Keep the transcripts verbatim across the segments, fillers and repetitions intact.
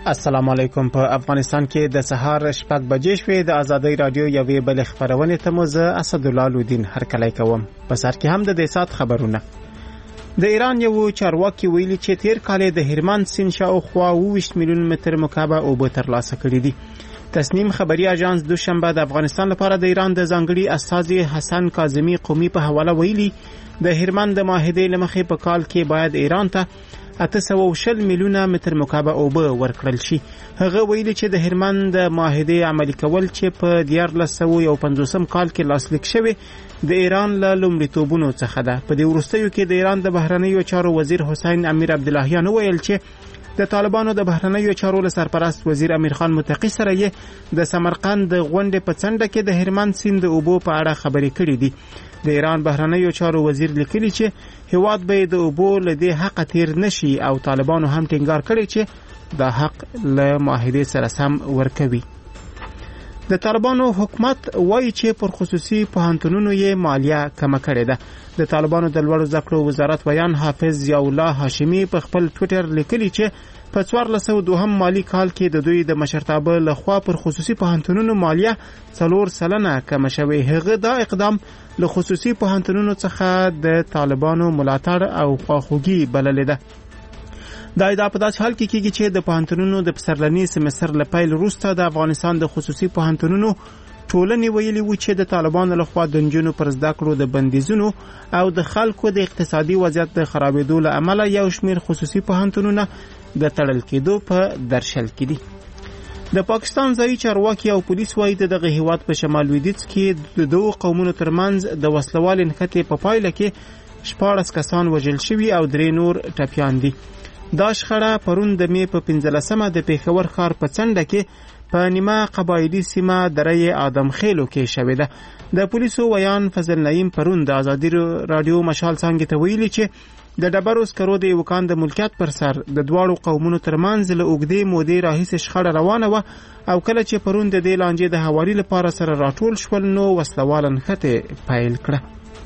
السلام علیکم. په افغانستان کې د سهار شپږ بجې شوې. د ازادۍ رادیو یوې بل خبرونه ته مو زه اسدالله لودین هرکلی کوم. په سر کې هم د دې سات خبرونه. د ایران یو چارواکي ویلي چې تیر کال د هرمند سیند شاوخوا اووه میلیون متر مکعب اوبه ترلاسه کړي دي. تصنیم خبري اژانس دوشنبه د افغانستان لپاره د ایران د ځانګړي استازي حسن کاظمی قومي په حواله ویلي د هرمند د معاهدې لمخې په کال کې باید ایران ته اته سوه او شل میلیونه متر مکعب اوبه ورکړل شي. هغه ویلي چې د هرمند د معاهدې عملي کول چې په دیارلس سوه یو پنځوسم کال کې لاسلیک شوی د ایران له لومړیتوبونو څخه ده. په دې وروستیو کې د ایران د بهرنیو چارو وزیر حسین امیر عبداللهیان ویل چې د طالبانو د بهرنیو چارو له سرپرست وزیر امیر خان متقی سره یې د سمرقند د غونډې په څنډه کې د هرمند سیند د اوبو په اړه خبرې کړې دي. د ایران بهرنیو چارو وزیر لیکلی چې هیواد به د اوبو له دې حق تیر نشي او طالبانو هم ټینګار کړی چې دا حق له معاهدې سره سم ورکوي. د طالبانو حکومت وایي چې پر خصوصي پوهنتونونو یې مالیه کمه کړې ده. د طالبانو د لوړو زده کړو وزارت ویان حافظ ضیاءالله هاشمي په خپل ټویټر لیکلی چې په څوارلس سوه دوهم مالی کال کې د دوی د مشرتابه لخوا پر خصوصي پوهنتونونو مالیه څلور سلنه کمه شوې. هغه دا اقدام له خصوصي پوهنتونونو څخه د طالبانو ملاتړ او خواخوږي بللې ده. دا ادعا په داسې حال کې کېږي چې د پوهنتونونو د پسرلني سمستر له پیل وروسته د افغانستان د خصوصي پوهنتونونو ټولنې ویلي وو چې د طالبانو لخوا د نجونو پر زده کړو د بندیزونو او د خلکو د اقتصادي وضعیت د خرابېدو له امله یو شمېر خصوصي پوهنتونونه د تړل کېدو په درشل کې دي. د پاکستان ځایي چارواکي او پولیس وایي د دغه هیواد په شمال لویدیځ کې د دوه قومونو ترمنځ د وسلوال نښتې په پایله کې شپاړس کسان وژل شوي او درې نور ټپیان دي. دا شخړه پرون د مې په پنځلسمه د پېښور ښار په څنډه کې په نیمه قبایلي سیمه دره آدم خیلو کې شوې ده. د پولیسو ویان فضل نعیم پرون د ازادي رادیو مشال څانګې ته ویلي چې د ډبرو سکرو د یو کان د ملکیت پر سر د دواړو قومونو ترمنځ له اوږدې مودې راهیسې شخړه روانه وه او کله چې پرون د دې لانجې د هواري لپاره سره راټول شول نو وسلواله نښتې پیل کړه.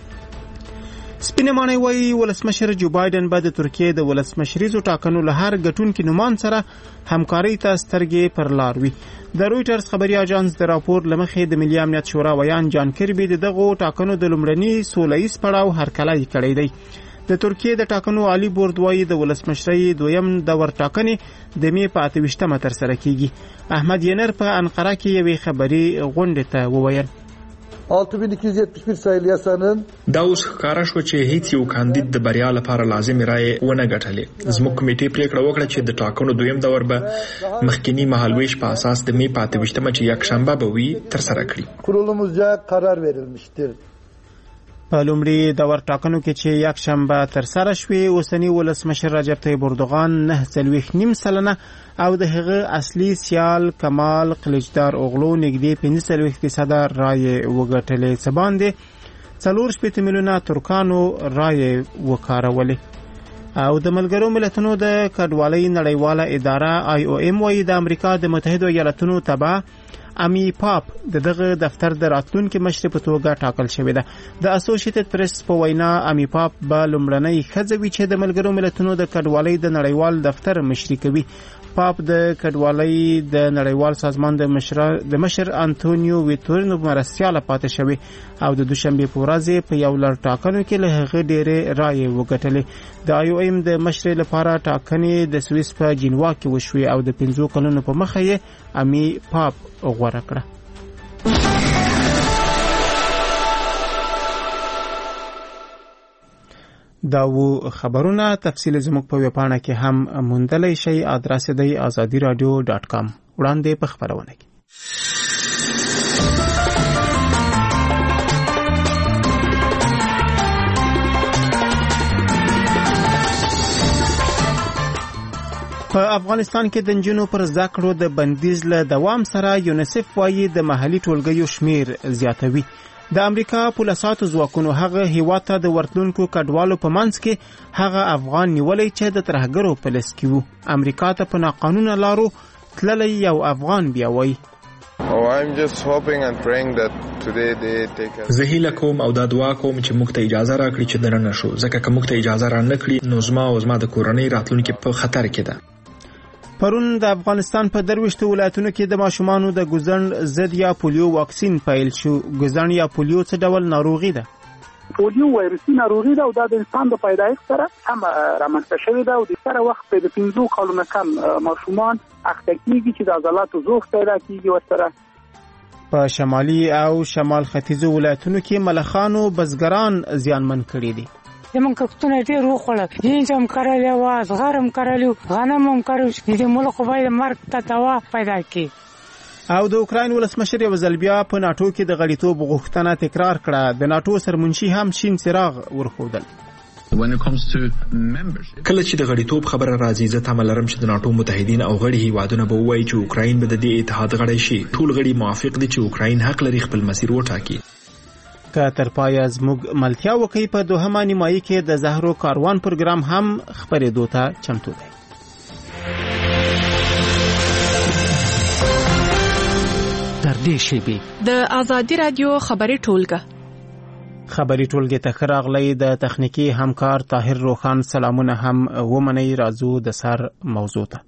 سپینې ماڼۍ وایي ولسمشر جو بایدن به د ترکیې د ولسمشریزو ټاکنو له هر ګټونکي نومان سره همکارۍ ته سترګې پر لار وي. د رویټرز خبري اژانس د راپور له مخې د ملي امنیت شورا ویان جان کربي د دغو ټاکنو د لومړني سوله ییز پړاو هرکلی کړی دی. د ترکیې د ټاکنو عالی بورډ وایي د ولسمشرۍ دویم دور ټاکنې د مې په اته ویشتمه ترسره کیږي. احمد ینر په انقره کې یوې خبري غونډې ته وویل altı bin iki yüz yetmiş bir sayılı yasanın دا اوس ښکاره شو چې هیڅ یو کاندید د بریا لپاره لازمي رایې ونه ګټلې. زموږ کمیټې پریکړه وکړه چې د ټاکنو دویم دور به مخکینی مهالویش په اساس د مې په اته ویشتمه چې یکشنبه به وي ترسره کړي. kurulumuzca karar verilmiştir. په لومړي دور ټاکنو کې چې یک شنبه ترسره شوې اوسنی ولسمشر رجب طیب اردوغان نه څلوېښت نیم سلنه او د هغه اصلي سیال کمال قلیچدار اوغلو نږدې پنځه څلوېښت فیصده رایې وګټلې. څه باندې څلور شپېته میلیونه ترکانو رایې وکارولې. او د ملګرو ملتونو د کډوالۍ نړیواله اداره آی او ایم وایي د امریکا د متحدو ایالتونو تبع امی پاپ د دغه دفتر د راتلونکي مشر په توګه ټاکل شوې ده. د اسوسییټډ پریس په وینا امی پاپ به لومړنۍ ښځه وي چې د ملګرو ملتونو د کډوالۍ د نړیوال دفتر مشري کوي. پاپ د کډوالۍ د نړیوال سازمان د مشر د مشر انټونیو ویټورینو مرستیاله پاتې شوی او د دوشنبه په ورځ په یو لړ ټاکنو کې له هغه ډېرې رایې وګټلې. د آی او ایم د مشر لپاره ټاکنې د سویس په جنوا کې وشوې او د پنځو کلونو په مخه یې امی پاپ غوره کړه. دا و خبرونه. تفصیل زموږ په ویبپاڼه کې هم موندلی شئ. ادرس دی آزادی رادیو ډاټ کام. وړاندې په خبرونه کې په افغانستان کې د نجونو پر زده کړو د بندیز له دوام سره یونیسف وایي د محلي ټولګیو شمیر زیاتوي. د امریکا پولیسو ځواکونو هغه هیواد ته د ورتلونکو کډوالو په منځ کې هغه افغان نیولې چې د ترهګرو په لس کې وو. امریکا ته په ناقانونه لارو تللی یو افغان بیا وایي زه هیله کوم او دا دعا کوم چې موږ ته اجازه راکړي چې دننه شو، ځکه که موږ ته اجازه را نه کړي نو زما او زما د کورنۍ راتلونکي په خطر کې ده. پرون د افغانستان په درويشتو ولایتونو کې د ماشومانو د ګوزن ضد یا پولیو واکسین پیل شو. ګوزن یا پولیو څه ډول ناروغي ده؟ پولیو وایرسي ناروغي ده او دا د انسان د پیدایښت سره هم رامنځته شوې ده او د سره وخت په پنځو کلونو کم ماشومان اخته کېږي چې د عضلاتو زوخ پیدا کېږي ورسره. په شمالي او شمال ختیځو ولایتونو کې ملخانو بزګران زیانمن کړي دي. زمونږ کښتونه ډېر وخوړل، هینج هم کرلی وه، زغر هم کرلی و، غنم هم کرلی و. د دې ملک خو باید مرګ ته دوا پیدا کړي. او د اوکراین ولسمشر یو ځل بیا په ناټو کې د غړیتوب غوښتنه تکرار کړه. د ناټو سرمنشي هم شین څراغ ورښودل. کله چې د غړیتوب خبره راځي زه تمه لرم چې د ناټو متحدین او غړي هیوادونه به ووایي چې اوکراین به د دې اتحاد غړی شي. ټول غړي موافق دي چې اوکراین حق لري خپل مسیر وټاکي. که تر پایه زموږ ملتیا وکړي په دوهمه نیمایي کې د زهرو کاروان پروګرام هم خپرېدو ته چمتو دی. تر دې شیبې د آزادي رادیو خبري ټولګه خبري ټولګه ته ښه راغلی. د تخنیکی همکار طاهر روخان سلامونه هم ومنئ. راځو د سر موضوع ته.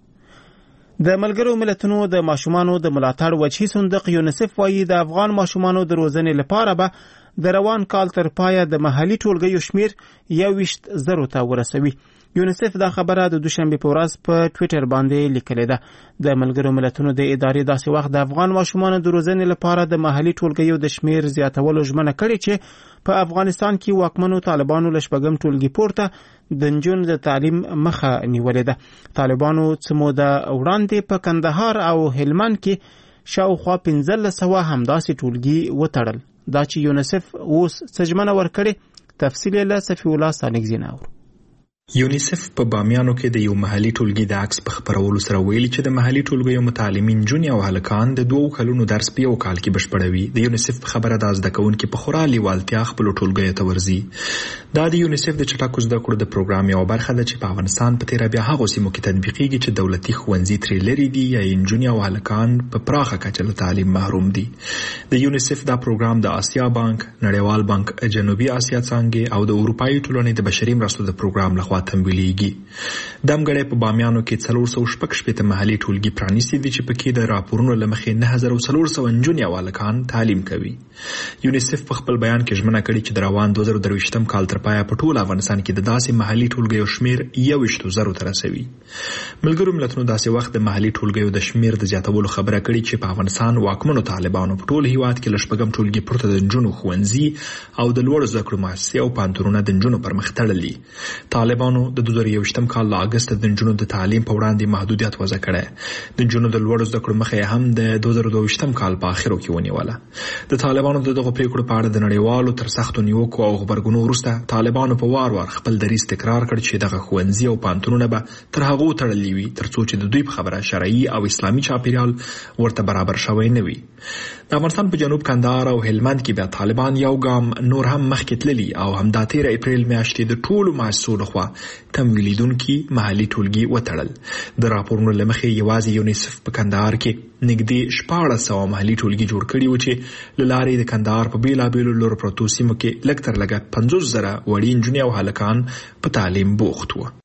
د ملګرو ملتونو د ماشومانو د ملاتړ وجهي صندوق یونیسف وایي د افغان ماشومانو د روزنې لپاره به د روان کال تر پایه د محلي ټولګیو شمیر یوویشت زرو ته ورسوي. یونیسف دا خبره د دوشنبه په ورځ په ټوئیټر باندې لیکلې ده. د ملګرو ملتونو د ادارې داسې وخت د افغان ماشومانو د روزنې لپاره د محلي ټولګیو د شمیر زیاتولو ژمنه کړې چې په افغانستان کې واکمنو طالبانو له شپږم ټولګي پورته د نجونو د تعلیم مخه نیولې ده. طالبانو څه موده وړاندې په کندهار او هلمند کې شاوخوا پنځلس سوه همداسې ټولګي وتړل. دا چې یونیسف اوس څه ژمنه ورکړې تفصیل یې له صفي الله ستانکزي نه اورو. یونیسف په بامیانو کې د یو محلي ټولګي د عکس په خبرولو سره ویلي چې د محلي ټولګیو متعلمین نجونې او هلکان د دوو کلونو درس په یو کال کې بشپړوي. د یونیسف په خبره د زده کوونکو په خورا لیوالتیا خپل ټولګي ته ورځي. دا د یونیسف د چټکو زده کړو د پروګرام یو برخه ده چې په افغانستان په تیر بیا هغه سیمو کې تطبیقیږي چې دولتي ښوونځي ترې لري دي یا نجونې او هلکان په پراخه کچه له تعلیم محروم دي. د یونیسف دا پروګرام د آسیا بانک، نړیوال بانک جنوبي آسیا څانګې او د اروپאי ټولنې د بشري مرستو د پروګرام لخوا تمویلېږي. دمګړی په بامیانو کې څلور سوه شپږ شپېته محلي ټولګي پرانیستي دي چې پکې د راپورونو له مخې نه هزار څلور سوه نجونې او هلکان تعلیم کوي. یونیسف په خپل بیان کې ژمنه کړې چې د روان دوه زره درویشتم کال تر پایه په ټول افغانستان کې د داسې محلي ټولګیو شمیر یوویشت زرو ته رسوي. ملګرو ملتونو داسې وخت د محلي ټولګیو د شمیر د زیاتولو خبره کړې چې په افغانستان واکمنو طالبانو په ټول هیواد کې له شپږم ټولګي پورته د نجونو ښوونځي او د لوړو زده کړو مؤسسې او پوهنتونونه د نجونو پر مخ تړلي. طالبانو د دوه زره یوویشتم کال له اګست د نجونو د تعلیم په وړاندې محدودیت وضع کړی. د نجونو د لوړو زده کړو مخه هم د دوه زره دوه ویشتم کال په اخرو کې ونیوله. د طالبانو د دغه پریکړو په اړه د نړیوالو تر سختو نیوکو او غبرګونو وروسته طالبانو په وار وار خپل دریځ تکرار کړ چې دغه ښوونځي او پوهنتونونه به تر هغو تړلي وي ترڅو چې د دوی په خبره شرعي او اسلامي چاپیریال ورته برابر شوی نه وي. د افغانستان په جنوب کندهار او هلمند کې بیا طالبان یو ګام نور هم مخکې تللي او همدا تیر اپریل میاشتې د ټولو مؤسسو لخوا تمویلیدونکي محلي ټولګي وتړل. د راپورونو له مخې یوازې یونیسف په کندهار کې نږدې شپاړس سوه محلي ټولګي جوړ کړي و چې له لارې د کندهار په بېلابېلو لور پرتو سیمو کې لږ تر لږه پنځوس زره وړې نجونې او هلکان په تعلیم بوخت وو.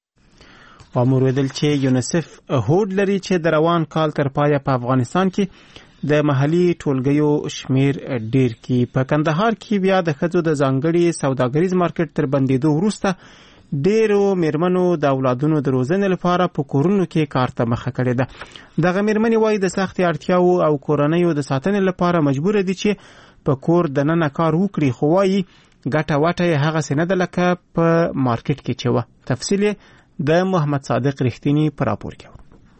امر ویل چې یونیسف هوډ لري چې د روان کال تر پایه په افغانستان کې د محلي ټولګیو شمیر ډیر کی. په کندهار کې بیا د ښځو د ځانګړي سوداګریز مارکیټ تر بندیدو وروسته ډیرو میرمنو د اولادونو د روزنې لپاره په کورونو کې کار ته مخه کړې ده. دغه میرمنې وایي د سختې اړتیاو او کورنیو د ساتنې لپاره مجبور دي چې په کور دننه کار وکړي، خو وایي ګټه وټه یې هغسې نه ده لکه په مارکیټ کې چې وه. تفصیل یې د محمد صادق رښتینی په راپور کې.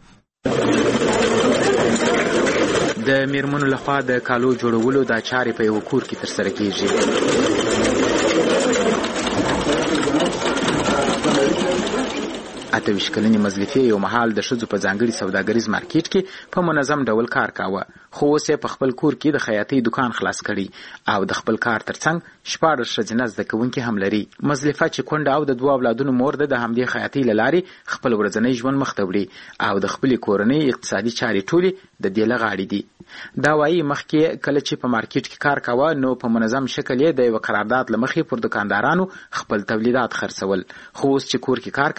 د میرمنو لخوا د کالو جوړولو دا چارې په یو کور کې ترسره کیږي. اته ویشت کلنې مزلیفې یو مهال د ښځو په ځانګړي سوداګریز مارکیټ کې په منظم ډول کار کاوه، خو اوس یې په خپل کور کې د خیاطۍ دکان خلاص کړی او د خپل کار ترڅنګ شپاړس ښځینه زده کوونکي هم لري. مزلیفه چې کونډه او د دوه اولادونو مور ده، د همدې خیاطۍ له لارې خپل ورځنی ژوند مخ ته وړي او د خپلې کورنۍ اقتصادي چارې ټولې د دې له غاړې دي. دا وایي مخکې کله چې په مارکیټ کې کار کاوه نو په منظم شکل یې د یو قرارداد له مخې پر دکاندارانو خپل تولیدات خرڅول، خو اوس چې کور کې کار کوي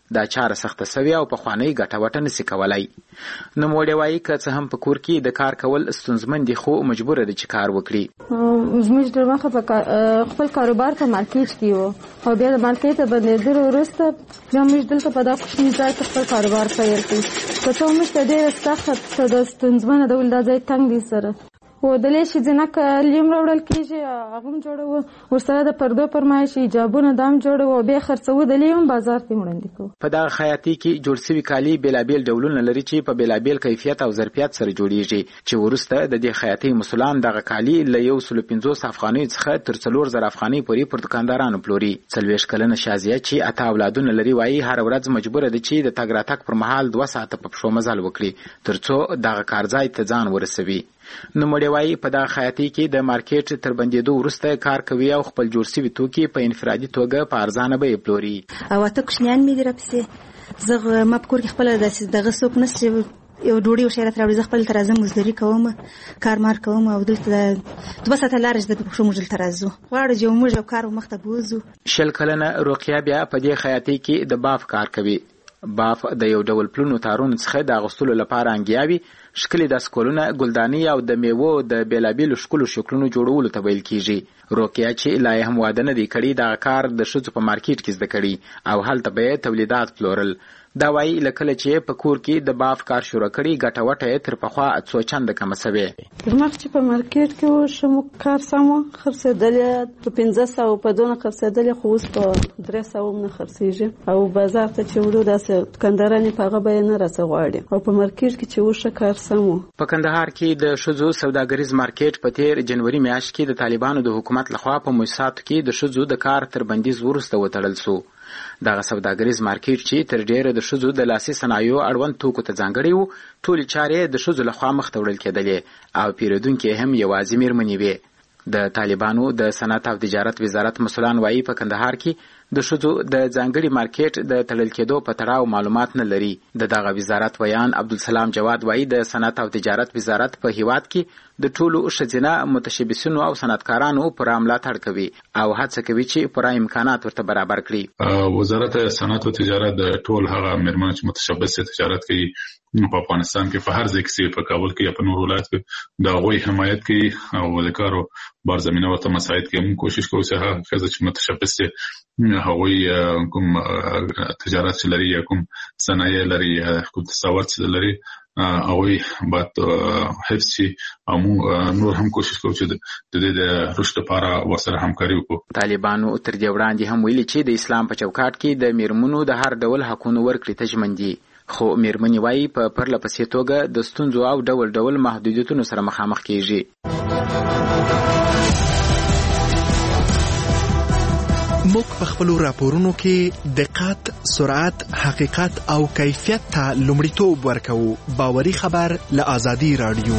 دا چاره سخته سوي او په خواني ګټه وټه نسی کولای. نو موړې وایي که څه هم په کور کې د کار کول ستونزمن دي خو مجبور دي چې کار وکړي. زموږ د مخه په خپل کاروبار په مارکیټ کې وو او بیا د مارکیټ ته بدلېدلو وروسته بیا موږ دلته په دا کوچني ځای کې خپل کاروبار پیل کړو. که څه موږ ته ډېره سخته د ستونزمنه ډول دا ځای تنګ دی سره و دلې شي ځینه کلیم راوړل کېږي هغه هم جوړوو ورسره د پردو فرمایش ایجابونه دا هم جوړوو بیا خرڅوو دلې هم بازار ته وړاندې کوو. په دغه خیاطي کې جوړ سوي کالي بېلابېل ډولونه لري چې په بېلابېل کیفیت او ظرفیت سره جوړیږي چې وروسته د دې خیاطي مسؤلان دغه کالي له یو سلو پنځوس افغانیو څخه تر څلور زره افغانۍ پورې پر دوکاندارانو پلوري. څلوېښت کلنه شازیه چې اته اولادونه لري وایي هره ورځ مجبوره ده چې د تګ راتګ پر مهال دوه ساعته په پښو مزل وکړي تر څو دغه کارځای ته ځان ورسوي. نو مړې وایي په دغه خیاطي کې د مارکیټ تر بندېدو وروسته کار کوي او خپل جوړ سوي توکي په انفرادي توګه په ارزانه بیې پلوري. او اته کوچنیان مې دي راپسې زه ما په کور کې خپله داسې دغه څوک نشته چې یو ډوډۍ او شی راته راوړي. زه خپل ته راځم مزدوري کوم کارمار کوم او دلته دوه ساعته لاره چې د پښو موږ دلته راځو غواړو چې موږ یو کار مخته بوځو. شل کلنه روقیه بیا په دې خیاطي کې د باف کار کوي. باف د یو ډول پلونو تارونو څخه د اغوستلو لپاره انګیاوي شکلي داسکولونه ګلداني او د میوو د بیلابیلو ښکلو شکلونو جوړولو ته ویل کیږي. روقیه چې لا یې هم واده نه دی کړی دغه کار د ښځو په مارکیټ کې زده کړي او هلته به یې تولیدات پلورل. دا وایي له کله چې په کور کې د باف کار شروع کړي ګټه وټه یې تر پخوا څو چنده کمه سوې. مخکې چې په مارکیټ کې و ښه مو کار سم و خرڅېدلې په پنځه سوه په دونه خرڅېدلې خو اوس په درې سوه هم نه خرڅېږي او بازار ته چې وړو داسې دوکاندارانې په هغه بیه نه راڅه غواړي او په مارکیټ کې چې و ښه کار سم و. په کندهار کې د ښځو سوداګریز مارکیټ په تیر جنوري میاشت کې د طالبانو د حکومت لخوا په مؤسساتو کې د ښځو د کار تر بندیز وروسته وتړل سو. دغه سوداګریز مارکیټ چې تر ډیره د ښځو د لاسي صنایعو اړوند توکو ته ځانګړی و ټولې چارې د ښځو لخوا مخته وړل کېدلې او پیرودونکي هم یوازې میرمنې وې. د طالبانو د صنعت او تجارت وزارت مسؤلان وایي په کندهار کې د ښځو د ځانګړي مارکیټ د تړل کېدو په تړاو معلومات نه لري. د دغه وزارت ویان عبدالسلام جواد وایي د صنعت او تجارت وزارت په هیواد کې د ټولو ښځینه متشبثینو او صنعتکارانو پوره ملاتړ کوي او هڅه کوي چې پوره امکانات ورته برابر کړي. وزارت صنعت او تجارت د ټول هغه میرمنو چې متشبث تجارت کوي په افغانستان کې په هر ځای کې په کابل کې یا په نور ولایت کې د هغوی حمایت کوي او د کارو بار زمینه ورته مساعد کوي. موږ کوشش کوو چې هغه ښځې چې متشبث دي هغوی کوم تجارت چې لري یا کوم صنایع لري یا کوم تصور چې لري هغوی باید حفظ شي او موږ نور هم کوشش کوو چې د دې د رشد لپاره ورسره همکاري وکړو. طالبانو تر دې وړاندې هم ویلي چې د اسلام په چوکاټ کې د میرمنو د هر ډول حقونو ورکړې ته ژمن دي خو میرمنې وایي په پرله پسې توګه د ستونزو او ډول ډول محدودیتونو سره مخامخ کیږي. موږ په خپلو راپورونو کې دقت، سرعت، حقیقت او کیفیت ته لومړیتوب ورکوو. باوري خبر له آزادي رادیو.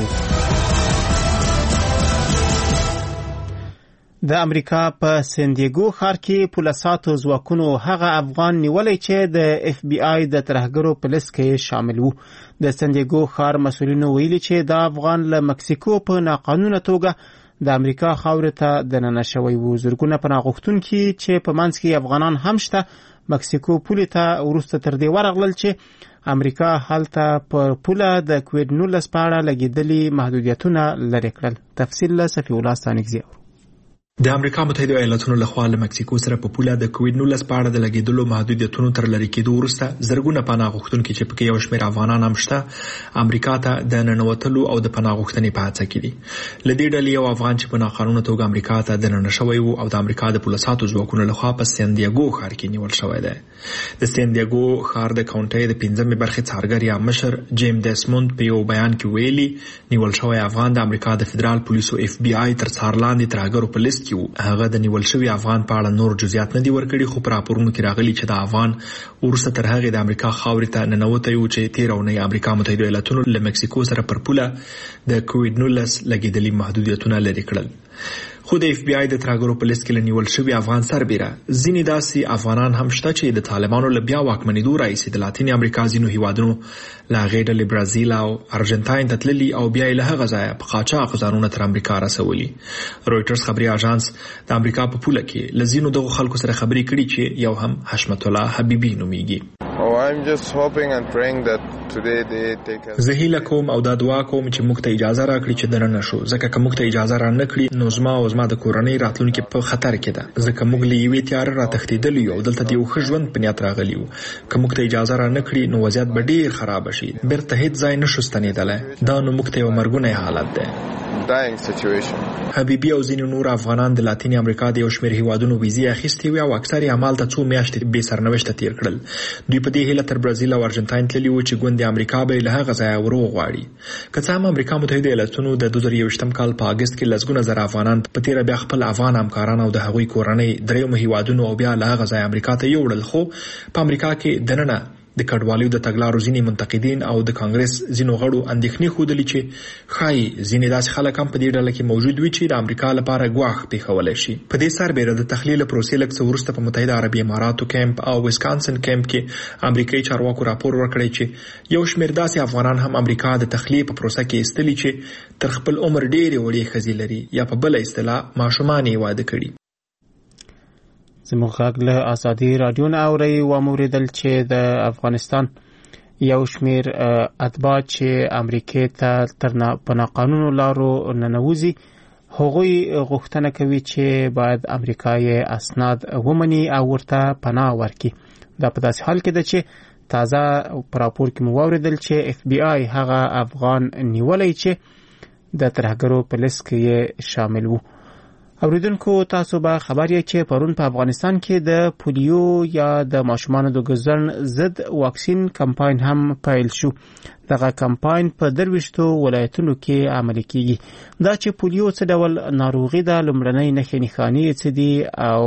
د امریکا په سندیګو ښار کې پولیساتو ځواکونو هغه افغان نیولی چې د اف بی آی د ترهګرو په لیست کې شامل وو. د سندیګو ښار مسؤلینو ویلي چې دا افغان له مکسیکو په ناقانونه توګه د امریکا خاورې ته دننه شوی وو. زرګونه پناه غوښتونکي چې په منځ کې افغانان هم شته مکسیکو پولې ته وروسته تر دې ورغلل چې امریکا هلته پر پوله د کوویډ نولس په اړه لګېدلي محدودیتونه لرې کړل. تفصیل له صفي الله ستانکزي. د امریکا متحده ایالاتونو لخوا له مکسیکو سره په پوله د کوویډ نولس په اړه د لګېدلو محدودیتونو تر لرې کېدو وروسته زرګونه پناه غوښتونکي چې پکې یو شمېر افغانان هم شته امریکا ته د ننوتلو او د پناه غوښتنې په هڅه کې دي. له دې ډلې یو افغان چې په ناقانونه توګه امریکا ته دننه شوی و او د امریکا د پولیساتو ځواکونو لخوا په سندیګو ښار کې نیول شوی دی. د سندیګو ښار د کاونټۍ د پنځمې برخې څارګر یا مشر جیم ډیسموند په یو بیان کې ویلي نیول شوی افغان د امریکا د فدرال پولیسو اف بی آی تر څار لاندې ترهګرو په لیست کې و. هغه د نیول شوی افغان په اړه نور جزئیات نه دي ورکړي خو په راپورونو کې راغلي چې د افغان وروسته تر هغې د امریکا خاورې ته ننوتی و چې تېره اونۍ امریکا متحده ایالاتونو له مکسیکو سره پر پوله د کوویډ نولس لګېدلي محدودیتونه لرې کړل. خو د اف بی آی د ترهګرو په لیست کې له نیول شوي افغان سربیره ځینې داسې افغانان هم شته چې د طالبانو له بیا واکمنېدو راهیسې د لاتین امریکا ځینو هیوادونو له هغې ډلې برازیل او ارجنټاین ته تللي او بیا یې له هغه ځایه په قاچاق ځانونه تر امریکا رسولي. رویټرز خبري اژانس د امریکا په پوله کې له ځینو دغو خلکو سره خبرې کړي چې یو هم حشمت الله حبیبي نومیږي. زه هیله کوم او دا دعا کوم چې موږ ته اجازه راکړي چې دننه شو، ځکه که موږ ته اجازه را نه کړي نو زما او زما د کورنۍ راتلونکي په خطر کې ده، ځکه موږ له یوې تیارې را تښتېدلي یو او دلته د یو ښه ژوند په نیت راغلي یو. که موږ ته اجازه را نه کړي نو وضعیت به ډېر خراب شي، بیرته هیڅ ځای نشو ستنېدلی. دا نو موږ ته یو مرګونی حالت دی. حبیبي او ځینې نور افغانان د لاتینې امریکا د یو شمېر هیوادونو ویزې اخیستې وې او اکثر یې همالته څو میاشتې بې سرنوشته تیر کړل. دوی په دې هیله تر برازیل او ارجنټاین تللي وو چې ګوند امریکا به له هغه ځایه وروغواړي. که څه هم امریکا متحده ایالتونو د دوه زره یوویشتم کال په اګست کې لسګونه زره افغانان په تیره بیا خپل افغان همکاران او د هغوی کورنۍ دریمو هیوادونو او بیا له هغه ځایه امریکا ته یوړل، خو په امریکا کې دننه د کډوالیو د تګلارو ځینې منتقدین او د کانګرس ځینو غړو اندېښنې ښودلې چې ښایي ځینې داسې خلک هم په دې ډله کې موجود وي چې د امریکا لپاره ګواښ پېښولی شي. په دې سربېره د تخلیه له پروسې لږ څه وروسته په متحده عربي اماراتو کیمپ او ویسکانسن کیمپ کې امریکایي چارواکو راپور ورکړی چې یو شمېر داسې افغانان هم امریکا د تخلیې په پروسه کې ایستلي چې تر خپل عمر ډېرې وړې ښځې لري یا په بله اصطلاح ماشومان یې واده کړي. زموږ غږ له ازادي راډیو نه اورئ و موریدل چې د افغانستان یو شمېر اتباع چې امریکې ته تر په ناقانونو لارو ننوځي هغوی غوښتنه کوي چې باید امریکا یې اسناد ومني او ورته پناه ورکړي. دا په داسې حال کې ده چې تازه په راپور کې مو واوریدل چې اف بی آی هغه افغان نیولی چې د ترهګرو په لیست کې یې شامل وو. اوریدونکو تاسو به خبر یې چې پرون په افغانستان کې د پولیو یا د ماشومانو د ګزن ضد واکسین کمپاین هم پیل شو. دغه کمپاین په درويشتو ولایتونو کې عملي کیږي. دا چې پولیو څه ډول ناروغي ده، لومړنۍ نښې نښانې څه دي او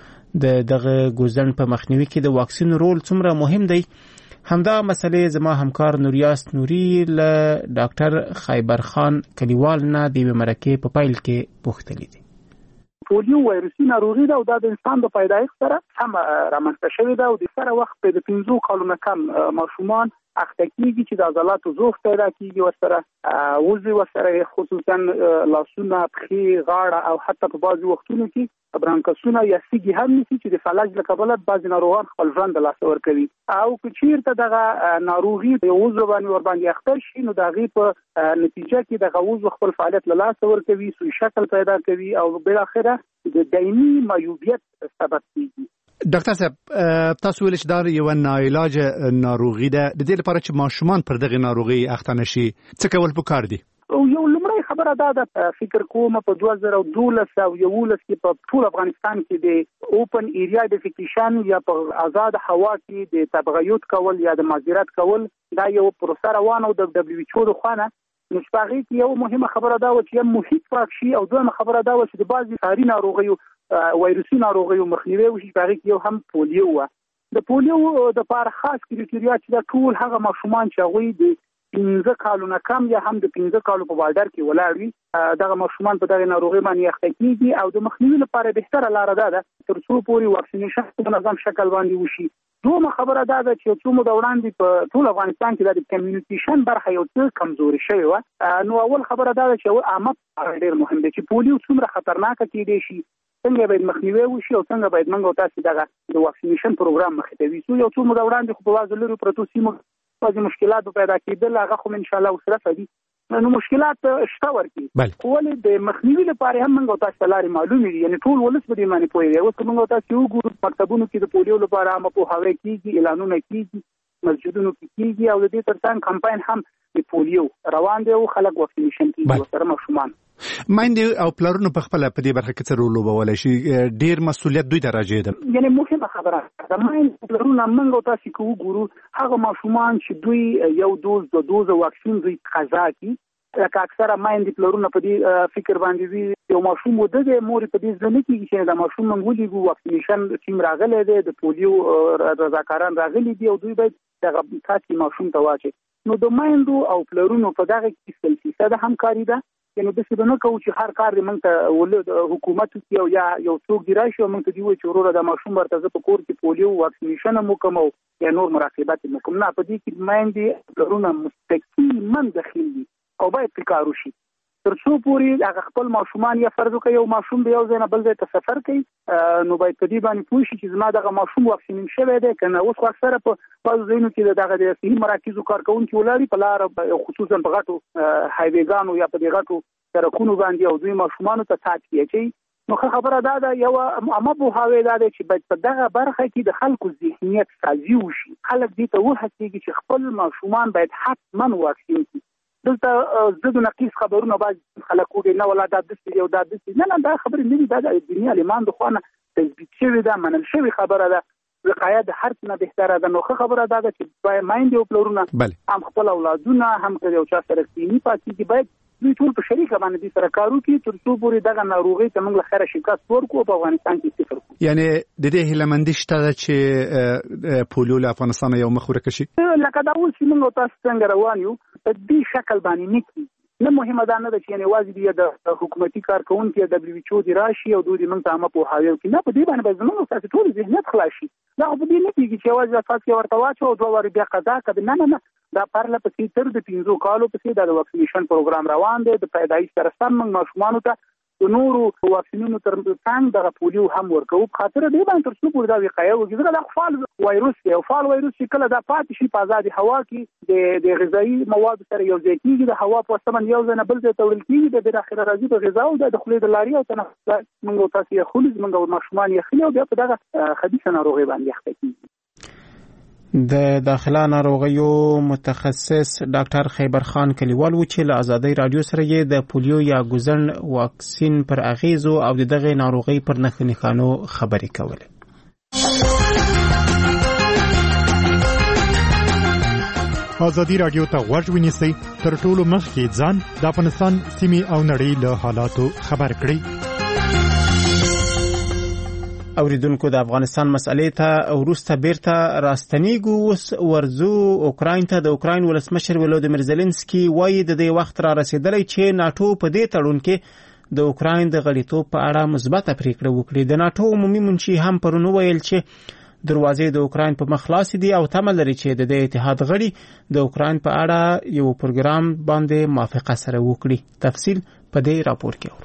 د دغه ګزن په مخنیوي کې د واکسین رول څومره مهم دی، همدا مسئله زما همکار نوریاس نوري له ډاکټر خیبر خان کلیوال نه د مرکه په پایل کې پوښتلې دي. پولیو وایرسي ناروغي ده او دا د انسان د پیدایښت سره هم رامنځته شوې ده او د سره وخت په پنځو کالونو کم ماشومان اخته کیږي چې د عضلاتو ضعف پیدا کیږي ورسره وزي ورسره خصوصا لاسونه، پښې، غاړه او حتی په بعضي وختونو کې برانکسونه یا سیګي هم نشي چې د فلج له کبله بعضي ناروغان خپل ژوند له لاسه ورکوي او که چیرته دغه ناروغي یو وزو باندې ور باندې اخته شي نو دغه په نتیجه کې دغه وزو خپل فعالیت له لاسه ورکوي، سوء شکل پیدا کوي او بل اخره د دایمي معیوبیت سبب کیږي. ډاکټر صاحب تاسو ویل چې دا یو ناعلاج ناروغي ده، د دې لپاره چې ماشومان پر دغه ناروغي اخته نشي څه کول پکار دي؟ او یو لمړی خبره دا ده، فکر کوم په دوه زره دولس او یولس کې په ټول افغانستان کې د اوپن ایریا ایډنټیفیکیشن یا په آزاد هوا کې د تبعیض کول یا د مازیرات کول دا یو پروسه روانه او د دبليو ایچ او د خوانه نو شپږی کې یو مهمه خبره دا و چې محیط پاک شي او دویمه خبره دا و چې د بعضي ساري ناروغیو وایرسي ناروغیو مخنیوي وشي. شپږی کې یو هم پولیو و. د پولیو د لپاره خاص کریټیریا چې دا ټول هغه ماشومان چې هغوی د پنځه کالونو کم یا هم د پنځه کالو په بارډر کې ولاړ وي دغه ماشومان په دغه ناروغي باندې اخته کیږي او د مخنیوي لپاره بهتره لاره ده تر څو پورې واکسینیشن په منظم شکل باندې وشي. دومره خبره ده چې څو مو د وړاندې په ټول افغانستان کې د کمیونیکیشن برخه یو څه کمزوري شوی و. نو اول خبره ده چې عامه ډېر مهم دی چې پولیو څومره خطرناک کېدی شي، څنګه باید مخنیوي وشي او څنګه باید موږ تاسو دغه د واکسینیشن پروګرام مخې ته ویسو. یو څو مو د وړاندې خو په وازه لري پروتو سیمو بعضی مشکلات پیدا کېدل، هغه خو ان شاء الله وسره فدي نو مشکلات شته ورکی ولې د مخنیوي لپاره هم موږ تاسو لاري معلومه دي، یعنی ټول ولس به دې باندې پوهیږي. اوس موږ تاسو یو ګورو مکتبونو کې د پولیو لپاره هم په هاوی کېږي، اعلانونه کېږي، مسجدونو کې کېږي او د دې ترڅنګ کمپاین هم د پولیو روان دی او خلک واکسینیشن کېږي سره ماشومان. مایندې او پلارونو په خپل په دې برخه کې څه رول لوبولی شي؟ ډیر مسؤلیت دوی ته راځي ده. یعنی مهمه خبره ده مایندې پلارونو موږ تاسو کو ګورو هغه ماشومان چې دوی یو دوز د دوز واکسین دوی قضا کی لکه اکثره مایندې پلارونو په دې فکر باندې وي یو ماشوم وده د مور په دې ځنه کې چې د ماشوم منګولي ګو واکسینیشن ټیم راغلی دی، د پولیو رضاکاران راغلي دي او دوی باید دغه تاسو ماشوم ته واچي. نو د مایندو او پلارونو په دغه کې سلسله د همکاري ده، یعنی د څه نه کوو چې هر کار موږ ته ولې حکومت کې یا یو څوک دی راشي موږ ته دی وایي چې وروره د ماشوم ورته په کور کې پولیو واکسینیشن مو کوم یا نور مراقبت مو کوم نه. په دې کې مایندې پلارونو مستقیما داخلي او باید فکر وشي تر څو پورې هغه خپل ماشومان یا فرض وکړي یو ماشوم به یو ځای نه بل ځای ته سفر کوي نو باید په دې باندې پوه شي چې زما دغه ماشوم واکسین شوی دی کنه. اوس خو اکثره په بعضو ځایونو کې دغه د صحي مراکزو کارکونکي ولاړي په لار خصوصا په غټو هایویګانو یا په دې غټو سړکونو باندې او دوی ماشومانو ته سات کیږي. نو خبره دا ده یو عامه پوهاوی دا دی چې باید په دغه برخه کې د خلکو ذهنیت سازي وشي. خلک دې ته وهڅېږي چې خپل ماشومان باید حتما واکسین کړي. دلته زه د نقیص خبرونه باید خلک وګوري نه ولا دا داسې یو دا داسې نه نه دا خبرې نه دي. دا د دیني عالمان د خوا نه تثبیت شوې ده منل شوې خبره ده. وقایه د هر څه نه بهتره ده. نو خبره دا ده چې باید مایندې او پلرونه هم خپل اولادونه هم که یو چا سره کینی پاتې دي باید دوی ټول په شریکه باندې د سره کار وکړي تر څو پورې دغه ناروغي ته موږ له خیره شکست ورکړو په افغانستان کې صفر کړو. یعنی د دې هیلمندي شته چې پولیو له افغانستان یو مخ ورکړي شي لکه دا اوس چې موږ تاسو څنګه روان یو په دې شکل باندې نه کیږي. نه مهمه ده نه ده چې یعنی واځي دی د حکومتي کارکونکو د دبليو ایچ او دی راشي او دوی موږ ته هم په هاوی کې نه په دې باندې به زموږ تاسو ټول ذهنیت خلاص شي. دا په دې نه کیږي چې واځي تاسو ورته واچو او دوه ور بیا قضا کړي. نه نه نه دا پرله پسې تر د پنځو کالو پسې د واکسینیشن پروګرام روان دی. د پیدایش سره سم موږ ماشومانو ته د نورو واکسینونو تر څنګ د پولیو هم ورکوو په خاطر دې باندې تر څو پورې دا وقایه وکړي. دا فعال وایروس دی او فعال وایروس چې کله دا پاتې شي په آزادي هوا کې د د غذایی مواد سره یو ځای کېږي د هوا په واسطه باندې یو ځای نه بل ځای ته وړل کېږي د داخله راځي د غذا او د خولې د لارې او تنفس موږ تاسو یې خولز موږ ماشومان یې خلې او بیا په دغه خبيثه ناروغي باندې اخته کېږي. د داخله ناروغیو متخصص ډاکټر خیبر خان کلیوال و چې له آزادۍ رادیو سره یې د پولیو یا ګوزن واکسین پر اغیزو او دغه ناروغي پر نښو نښانو خبرې کولې. آزادی رادیو ته غوږ ونیسئ تر ټولو مخکې ځان د افغانستان سیمې او نړۍ له حالاتو خبر کړئ. اوریدونکو د افغانستان مسئلې ته ورسته بیرته راستنیږو. اوس ورزو اوکراین ته. د اوکراین ولسمشر ولودیمیر زيلنسکي وایي د دې وخت را رسیدلی چې ناتو په دې تړون کې د اوکراین د غړیتوب په اړه مثبته پریکړه وکړي. د ناتو عمومي منشي هم پرون ویل چې دروازې د اوکراین په مخ خلاصې دي او تمه لري چې د دې اتحاد غړي د اوکراین په اړه یو پروګرام باندې موافقه سره وکړي. تفصیل په دې راپور کې.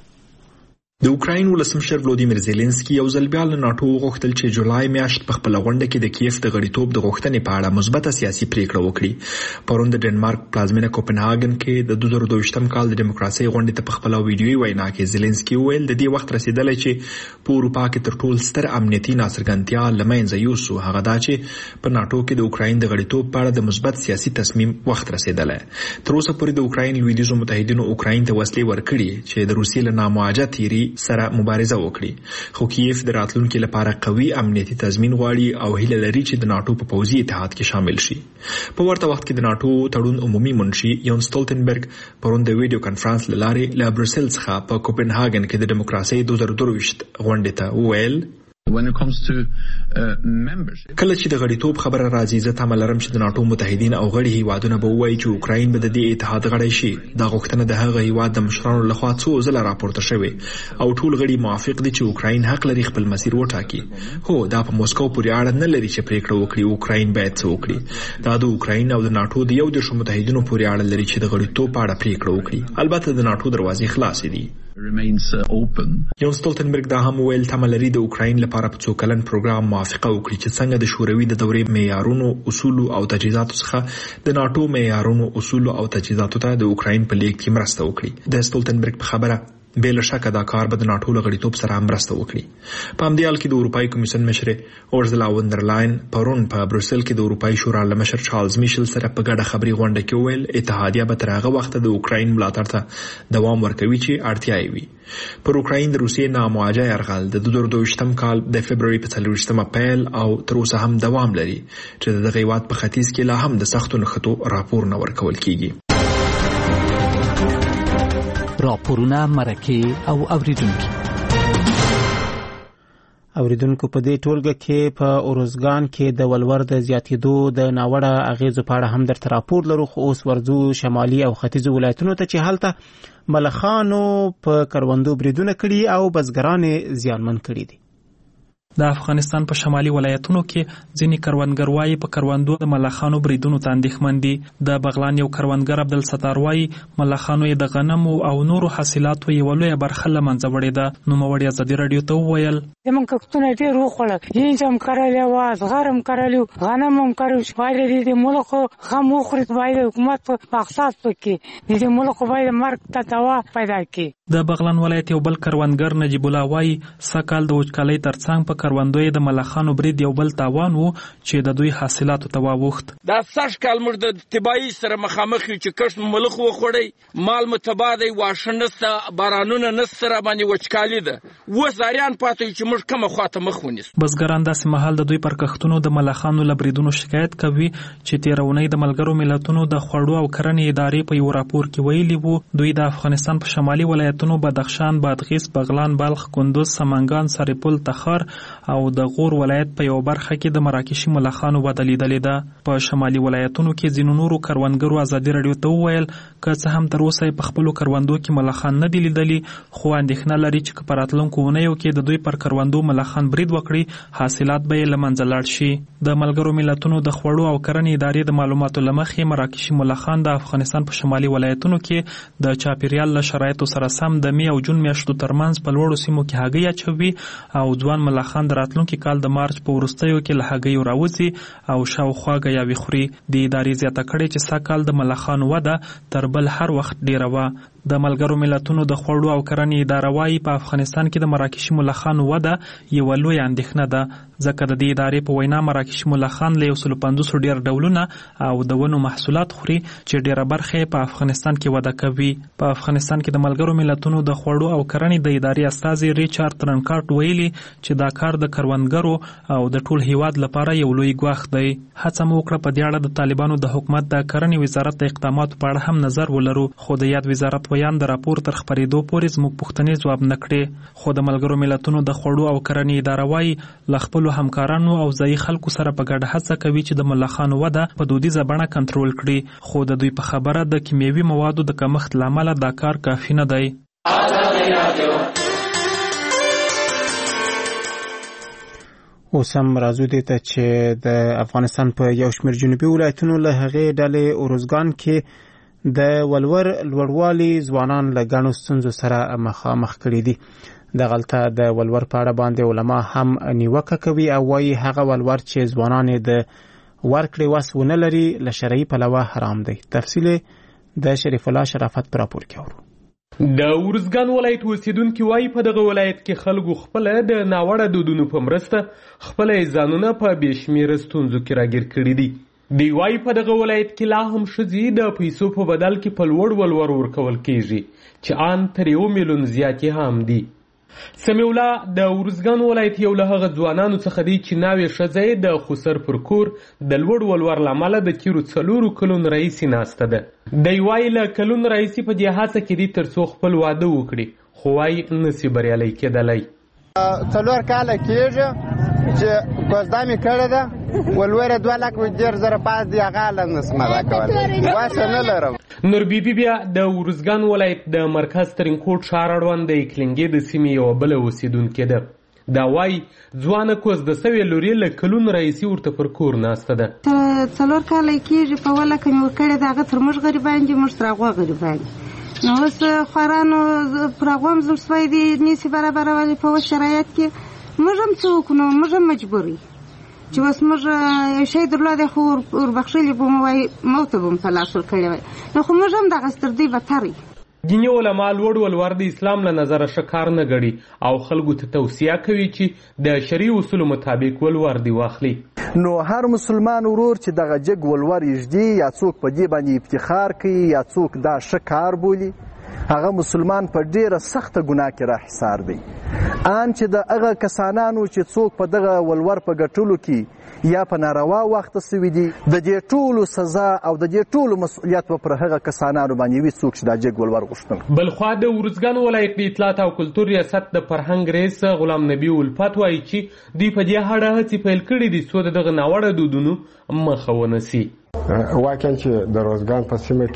د اوکراین ولسمشر ولودیمیر زيلنسکي یو ځل بیا له ناتو غوښتل چې جولای میاشت په خپل غونډه کې د کیف د غړیتوب د غوښتنې په اړه مثبته سیاسي پریکړه وکړي. پرون د ډنمارک پلازمینه کوپنهاګن کې د دوه زره دوه کال د دیموکراسي غونډې ته په خپل ویډیوي وینا کې زيلنسکي ویل د دې وخت رسیدلی چې په اروپا کې تر ټولو ستر امنیتي ناڅرګندتیا لمنځه یوسو هغه دا چې په ناتو کې د اوکراین د غړیتوب په اړه د مثبت سیاسي تصمیم وخت رسیدلی. تر اوسه پورې د اوکراین لویدیځو متحدینو اوکراین ته وسلې ورکړي چې د روسیې له نامواجه تیری سره مبارزه وکړي. خو کیف د راتلونکو لپاره قوي امنیتي تضمین غواړي او هیله لري چې د ناتو په پوځي اتحاد کې شامل شي. په ورته وخت کې د ناتو تړون عمومي منشي یون سټولټنبرګ پرون د ویډیو کانفرنس لاره له بروسل څخه په کوپنهاګن کې د دیموکراسي دوه زره دوه غونډې ته وویل When it comes to uh, membership کله چې د غړیتوب خبره راځي زه تمه لرم چې د ناتو متحدین او غړي هیوادونه به وایي چې اوکراین به د دې اتحاد غړی شي. دا غوښتنه د هغه هیواد د مشرانو لخوا څو ځله راپورته شوې او ټول غړي موافق دي چې اوکراین حق لري خپل مسیر وټاکي. هو دا په موسکو پورې اړه نه لري چې پریکړه وکړي اوکراین باید څه وکړي. دا د اوکراین او د ناتو د یو د شو متحدینو پورې اړه لري چې د غړیتوب په اړه پریکړه وکړي. البته د ناتو دروازې خلاصې دي. remains uh, open. یون سټولټنبرګ دا هم ویل تمه لري د اوکراین لپاره په څو کلن پروګرام موافقه وکړي چې څنګه د شوروي د دورې معیارونو اصول او تجهیزاتو څخه د ناتو معیارونو اصول او تجهیزاتو ته د اوکراین په لیږد کې مرسته وکړي. د سټولټنبرګ په خبره بل شک دا کار به د ناتو له غړیتوب سره مرسته وکړي. په همدې حال کې د اروپאי کمیسیون مشر اورزلا وندرلاین پرون په بروسل کې د اروپאי شورا له مشر چارلز میشل سره په ګډه خبري غونډه کې ویل اتحادیه به تر هغه وخت د اوکراین ملاتړ ته دوام ورکوي چې اړتیا یې وي. پر اوکراین د روسیې نامواجه یرغل د دوه زره دوه کال د فبرवरी په څلوېښتمه پیل او تر اوسه هم دوام لري چې د هیواد په ختیځ کې لا هم د سختو نښتو راپور نه ورکول کیږي. راپورونه مرکه او اوریدونکو اوریدونکو په دې ټولګه کې په اورزګان کې د ولور د زیاتېدو د ناوړه اغیزو په اړه هم درته راپور لرو. خو اوس ورځو شمالي او ختیځو ولایتونو ته چې هلته ملخانو په کروندو بریدونه کړي او بزګران زیانمن کړي دي. د افغانستان په شمالي ولایتونو کې ځینې کروندګر وایي په کروندو د ملخانو بریدونو ته اندېښمن دي. د بغلان یو کروندګر عبدالستار وایي ملخانو یې د غنمو او نورو حاصلاتو یوه لویه برخه له منځه وړې ده. نوموړي ازادي راډیو ته وویل زمونږ کښتونه ډېر وخوړل، هینج هم کرلی وه، زغر هم کرلی و، غنم هم کرلی و. باید د ملکو غم وخوري، باید حکومت په اقتصاد وکړي، د ملکو باید مرګ ته دوا پیدا کړي. د بغلان ولایت یو بل کروندګر نجیب الله وایي سږکال د وچکالۍ ترڅنګ په کروندو یې د ملخانو برید یو بل تاوان و چې د دوی حاصلاتو ته واوښت. دا سږ کال موږ د تباهۍ سره مخامخ یو چې کښت مو ملخ وخوړی، مال مو تباه دی، واښه نسته، بارانونه نسته، راباندې وچکالي ده. اوس زاریان پاتې چې موږ کومه خواته مخ ونیسو. بزګران داسې مهال د دوی پر کښتونو د ملخانو له بریدونو شکایت کوي چې تېره اونۍ د ملګرو ملتونو د خوړو او کرنې ادارې په یو راپور کې ویلي وو دوی د افغانستان په شمالي ولایتونو بدخشان، بادغیس، بغلان، بلخ، کندوز، سمنګان، سرپل، تخار او د غور ولایت په یو برخه کې د مراکشي ملخانو وده لیدلې ده. په شمالي ولایتونو کې ځینو نورو کروندګرو ازادي راډیو ته وویل که څه هم تر اوسه په خپلو کروندو کې ملخان نه دي لیدلي، خو اندېښنه لري چې که په راتلونکو اونیو کې د دوی پر کروندو ملخان برید وکړي حاصلات به یې له منځه لاړ شي. د ملګرو ملتونو د خوړو او کرنې ادارې د معلوماتو له مخې مراکشي ملخان د افغانستان په شمالي ولایتونو کې د چاپیریال له شرایطو سره سم د می او جون میاشتو ترمنځ په لوړو سیمو کې هګۍ اچوي او ځوان ملخان د راتلونکي کال د مارچ په وروستیو کې له هګیو راوځي او شاوخوا ګیاوې خوري. د ادارې زیاته کړې چې سږکال د ملخانو وده تر بل هر وخت ډیره وه. د ملګرو ملتونو د خوړو او کرنې اداره وایي په افغانستان کې د مراکشي ملخانو وده یوه لویه اندېښنه ده، ځکه د دې ادارې په وینا مراکشي ملخان له یو سلو پنځوسو ډېر ډولونه او د ونو محصولات خوري چې ډېره برخه یې په افغانستان کې وده کوي. په افغانستان کې د ملګرو ملتونو د خوړو او کرنې د ادارې استازي ریچارډ ترنکارټ ویلي چې دا کار د کروندګرو او د ټول هیواد لپاره یو لوی ګواښ دی. هڅه مو وکړه په دې اړه د طالبانو د حکومت د کرنې وزارت د اقداماتو په اړه هم نظر ولرو، خو د یاد وزارت ویان د راپور تر خپرېدو پورې زموږ پوښتنې ځواب نه کړې. خو د ملګرو ملتونو د خوړو او کرنې اداره وایي له خپلو همکارانو او ځایي خلکو سره په ګډه هڅه کوي چې د ملخانو وده په دودیزه بڼه کنټرول کړي، خو د دوی په خبره د کیمیاوي موادو د کمښت له امله دا کار کافي نه دی. اوس هم راځو دې ته چې د افغانستان په یو شمېر جنوبي ولایتونو له هغې ډلې اروزګان کې د ولور لوړوالي ځوانان له ګڼو ستونزو سره مخامخ کړي دي. دغلته د ولور په اړه باندې علما هم نیوکه کوي او وایي هغه ولور چې ځوانان د ورکړې وس ونه لري له شرعي پلوه حرام دی. تفصیل د شریف الله شرافت په راپور کې اورو. د اروزګان ولایت اوسیدونکي وایي په دغه ولایت کې خلکو خپله د ناوړه دودونو په مرسته خپله ځانونه په بې شمېره ستونزو کې راګیر کړي دي. دی وایي په دغه ولایت کې لا هم ښځې د پیسو په بدل کې په لوړ ولور ورکول کیږي چې ان تر یو میلیون زیاتې هم دي. سمیع الله د اروزګان ولایت یو له هغه ځوانانو څخه دی چې ناوې ښځه یې د خسر پر کور د لوړ ولور له امله د تېرو څلورو کلونو راهیسې ناسته ده. دی وایي له کلونو راهیسې په دې هڅه کې دي تر څو خپل واده وکړي، خو وایي نسي بریالی کېدلی. څلور کاله کېږي چې کوزده مې کړې ده، ولور یې دوه لکه ډېر زره پاس دی، هغه له نسم ادا کولی، وسه نه لرم. نور بیبي بیا د اروزګان ولایت د مرکز ترینکوټ ښار اړوند د اکلنګې د سیمې یوه بله اوسیدونکې ده. دا وایي ځوانه کوزده سوې لورې له کلونو راهیسې ورته پر کور ناسته ده. څلور کاله کېږي په ولکه مې ورکړې ده، هغه تر موږ غریبان دي، موږ تر هغوی غریبان دي. نو اوس خوارانو پر هغو هم زړه سوی دي نسي برابرولي په اوس شرایط کې. موږ هم څه وکړو، موږ هم مجبور یو چې اوس موږ یو شی درلودی خو وربخښلي به مو وایي موت به مو په لاس ورکړی وای، نو خو موږ هم دغسې تر دوی بدتر یو. دیني علما لوړ ولور د اسلام له نظره ښه کار نه ګڼي او خلکو ته توصیه کوي چې د شرعي اصولو مطابق ولور دې واخلي. نو هر مسلمان ورور چې دغه جګ ولور یږدي یا څوک په دې باندې افتخار کوي یا څوک دا ښه کار بولي، هغه مسلمان په ډیره سخته ګناه کې را حصار دی. ان چې د هغه کسانانو چې څوک په دغه ولور په ګټلو کې یا په ناروا وخت سوي دي، د دې ټولو سزا او د دې ټولو مسؤلیت به پر هغه کسانانو باندې وي څوک چې دا جګ ولور غوښتل. بلخوا د اروزګان ولایت د اطلاعات او کلتور ریاست د فرهنګ رئیس غلام نبی الفت وایي چې دوی په دې اړه هڅې پیل کړي دي څو د دغه ناوړه دودونو مخه ونیسي. واقعا چې د روزګان په سیمه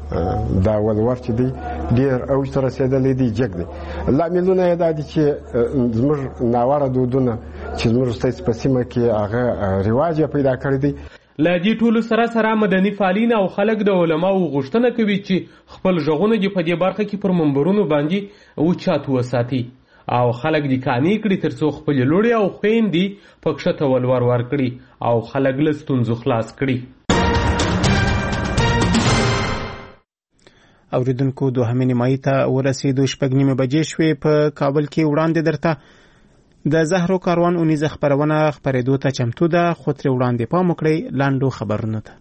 کې دا ولور چې دی ډېر اوج ته رسېدلی دی، جګ دی. لاملونه یې دا دي چې زموږ ناوړه دودونه چې زموږ ستاسو په سیمه کې هغه رواج پیدا کړی دی. له دې ټولو سره سره مدني فعالین او خلک د علماو غوښتنه کوي چې خپل غږونه دې په دې برخه کې پر منبرونو باندې اوچات وساتي او خلک دې قانع کړي ترڅو خپل لوړې او خویندې په کښته ولور ورکړي او خلک له ستونزو خلاص کړي. اوریدونکو دوهمې نیمایي ته ورسېدو شپږ نیمې بجې شوې. په کابل کې وړاندې درته د زهرو کاروان اونیزه خپرونه خپرېدو ته چمتو ده، خو ترې وړاندې پام وکړئ لاندو خبرونو ته.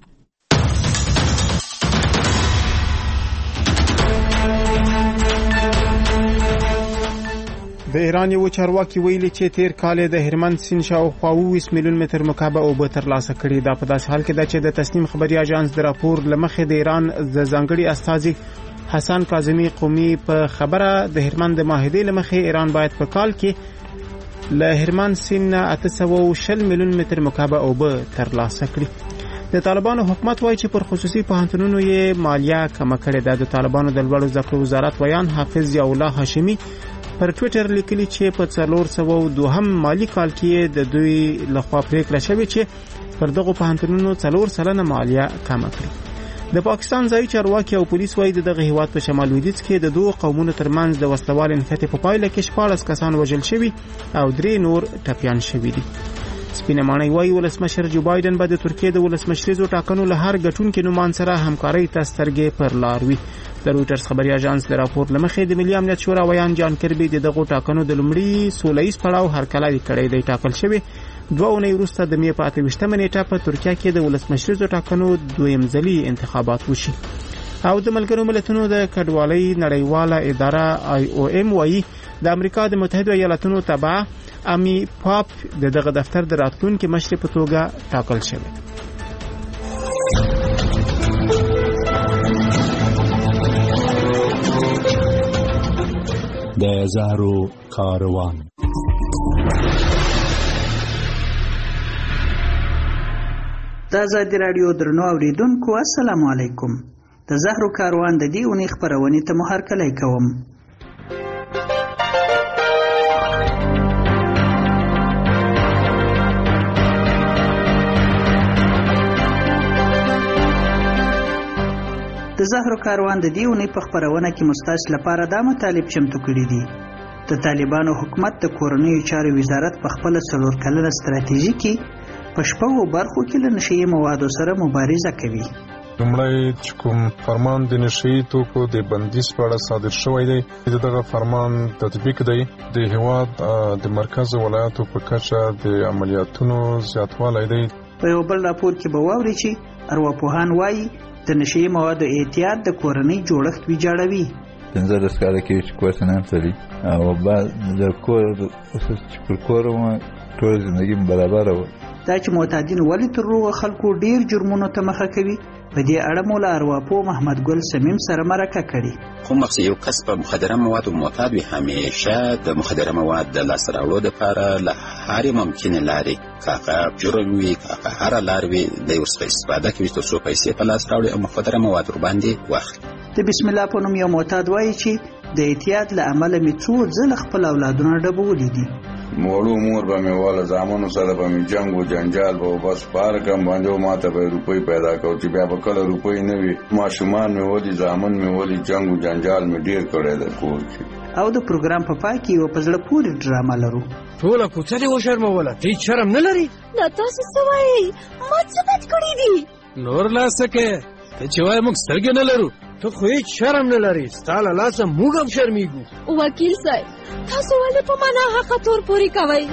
د ایران یو چارواکي ویلي چې تیر کال د هرمند سیند شاوخوا اووه میلیون متر مکعب اوبه ترلاسه کړي. دا په داسې حال کې ده چې د تسنیم خبري اژانس د راپور له مخې د ایران د ځانګړي استازي حسن کاظمي قومي په خبره د هرمند د معاهدې له مخې ایران باید په کال کې له هرمند سیند اته سوه او شل میلیون متر مکعب اوبه ترلاسه کړي. د طالبانو حکومت وایي چې پر خصوصي پوهنتونونو یې مالیه کمه کړې ده. د طالبانو د لوړو زده کړو وزارت ویان حافظ ضیاء الله هاشمي پر ټویټر لیکلي چې په څلور سوه او دوهم مالی کال کې د دوی لخوا پریکړه شوې چې پر دغه پوهنتونونو څلور سلنه مالیه کمه کړي. د پاکستان ځایي چارواکي او پولیس وایي د دغه هیواد په شمال لویدیځ کې د دوه قومونو ترمنځ د وسلوال انخته په پایله کې شپاړس کسان وژل شوي او درې نور ټپیان شوي دي. سپینه ماڼۍ وایي ولسمشر جو بایدن به د ترکیې د ولسمشریزو ټاکنو له هر ګټونکي نومان سره همکارۍ ته سترګې پر لار وي. د رویټرز خبري اژانس د راپور له مخې د ملي امنیت شورا ویان جان کربي د دغه ټاکنو د لومړي سولهییز پړاو هرکلی کړی دی. ټاکل شوی دوه اونۍ وروسته د مې په اته ویشتمه نیټه په ترکیه کې د ولسمشریزو ټاکنو دویم ځلي انتخابات وشي. او د ملګرو ملتونو د کډوالۍ نړیواله اداره آی او ایم وایي د امریکا د متحده ایالاتونو تبع امی پاپ د دغه دفتر د راتلونکي مشر په توګه ټاکل شوی. د زهرو کاروان. د ازادي راډیو درنو اوریدونکو السلام علیکم. د زهرو کاروان د دې اونۍ خبرونې ته مو هرکلی کوم. د زهرو کاروان د دې اونۍ په خبرونه کې مستاس لپاره دا مطالب چمتو کړي دي. د طالبانو حکومت د کورنیو چارو وزارت په خپل څلور کلنه ستراتیژي کې په شپږو برخو کې له نشهیي موادو سره مبارزه کوي. لومړی چې کوم فرمان د نشهیي توکو د بندیز په اړه صادر شوی دی، دغه فرمان تطبیق دی. د هیواد د مرکز ولایتو په کچه د عملیاتونو زیاتوالی دی. په یو بل راپور کې به واورئ چې ارواپوهان وایي د نشهیي موادو احتیاط د کورنۍ جوړښت ویجاړوي. پنځلس کاله کې چې کور ته نه تللي او بعد د کور چې پر کور وم ټوله زندګي م برابره وه. دا چې معتادین ولې تر روغه خلکو ډېر جرمونو ته مخه کوي، په دې اړه مو له ارواپوه محمد ګل سمیم سره مرکه کړې. خو مخکې یو کس په مخدره موادو معتاد وي، همیشه د مخدره مواد د لاسته راوړلو دپاره له هرې ممکنې لارې، که هغه جرم وي که هغه هره لار وي، دی ورڅخه استفاده کوي تر څو پیسې په لاس راوړي او مخدره مواد ورباندې واخلي. د بسم الله په نوم یو معتاد وایي چې د احتیاط له امله مې څو ځله خپل اولادونه ډبولي دي. موړو مور به مې واله زامنو سره به مې جنګ و جنجال به بس پار کم باندې ما ته به روپۍ پیدا کوو چې بیا به کله روپۍ نه وي. ماشومان مې ولي زامن مې ولي جنګ و جنجال مې ډېر کړی دی کور کې. او د پروګرام په پای کې یوه په زړه پورې ډرامه لرو. ټوله کوڅه دې وشرموله، هېڅ شرم نه لري. دا تاسو څه وایئ؟ ما څه بد کړي دي؟ نور لا څه کوې؟ ته چې وایې موږ سترګې نه لرو، ته خو هېڅ شرم نه لرې. ستا له لاسه موږ هم شرمېږو. وکیل صاحب، تاسو ولې په ما ناحقه تور پورې کوئ؟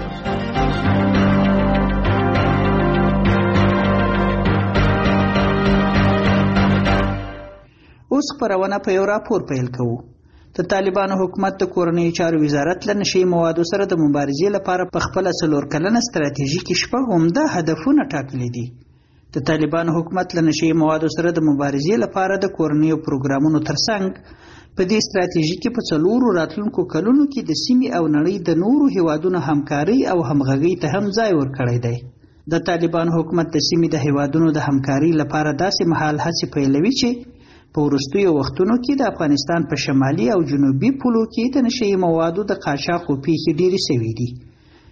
اوس خپرونه په یو راپور پیل کوو. د طالبانو حکومت د کورنیو چارو وزارت له نشهیي موادو سره د مبارزې لپاره په خپله څلور کلنه ستراتیژي کې شپږ عمده هدفونه ټاکلي دي. د طالبانو حکومت له نشهیي موادو سره د مبارزې لپاره د کورنیو پروګرامونو ترڅنګ په دې ستراتیژي کې په څلورو راتلونکو کلونو کې د سیمې او نړۍ د نورو هیوادونو همکاري او همغږۍ ته هم ځای ورکړی دی. د طالبانو حکومت د سیمې د هیوادونو د همکاري لپاره داسې مهال هڅې پیلوي چې په وروستیو وختونو کې د افغانستان په شمالي او جنوبي پولو کې د نشهیي موادو د قاچاقو پیښې ډېرې سوي دي.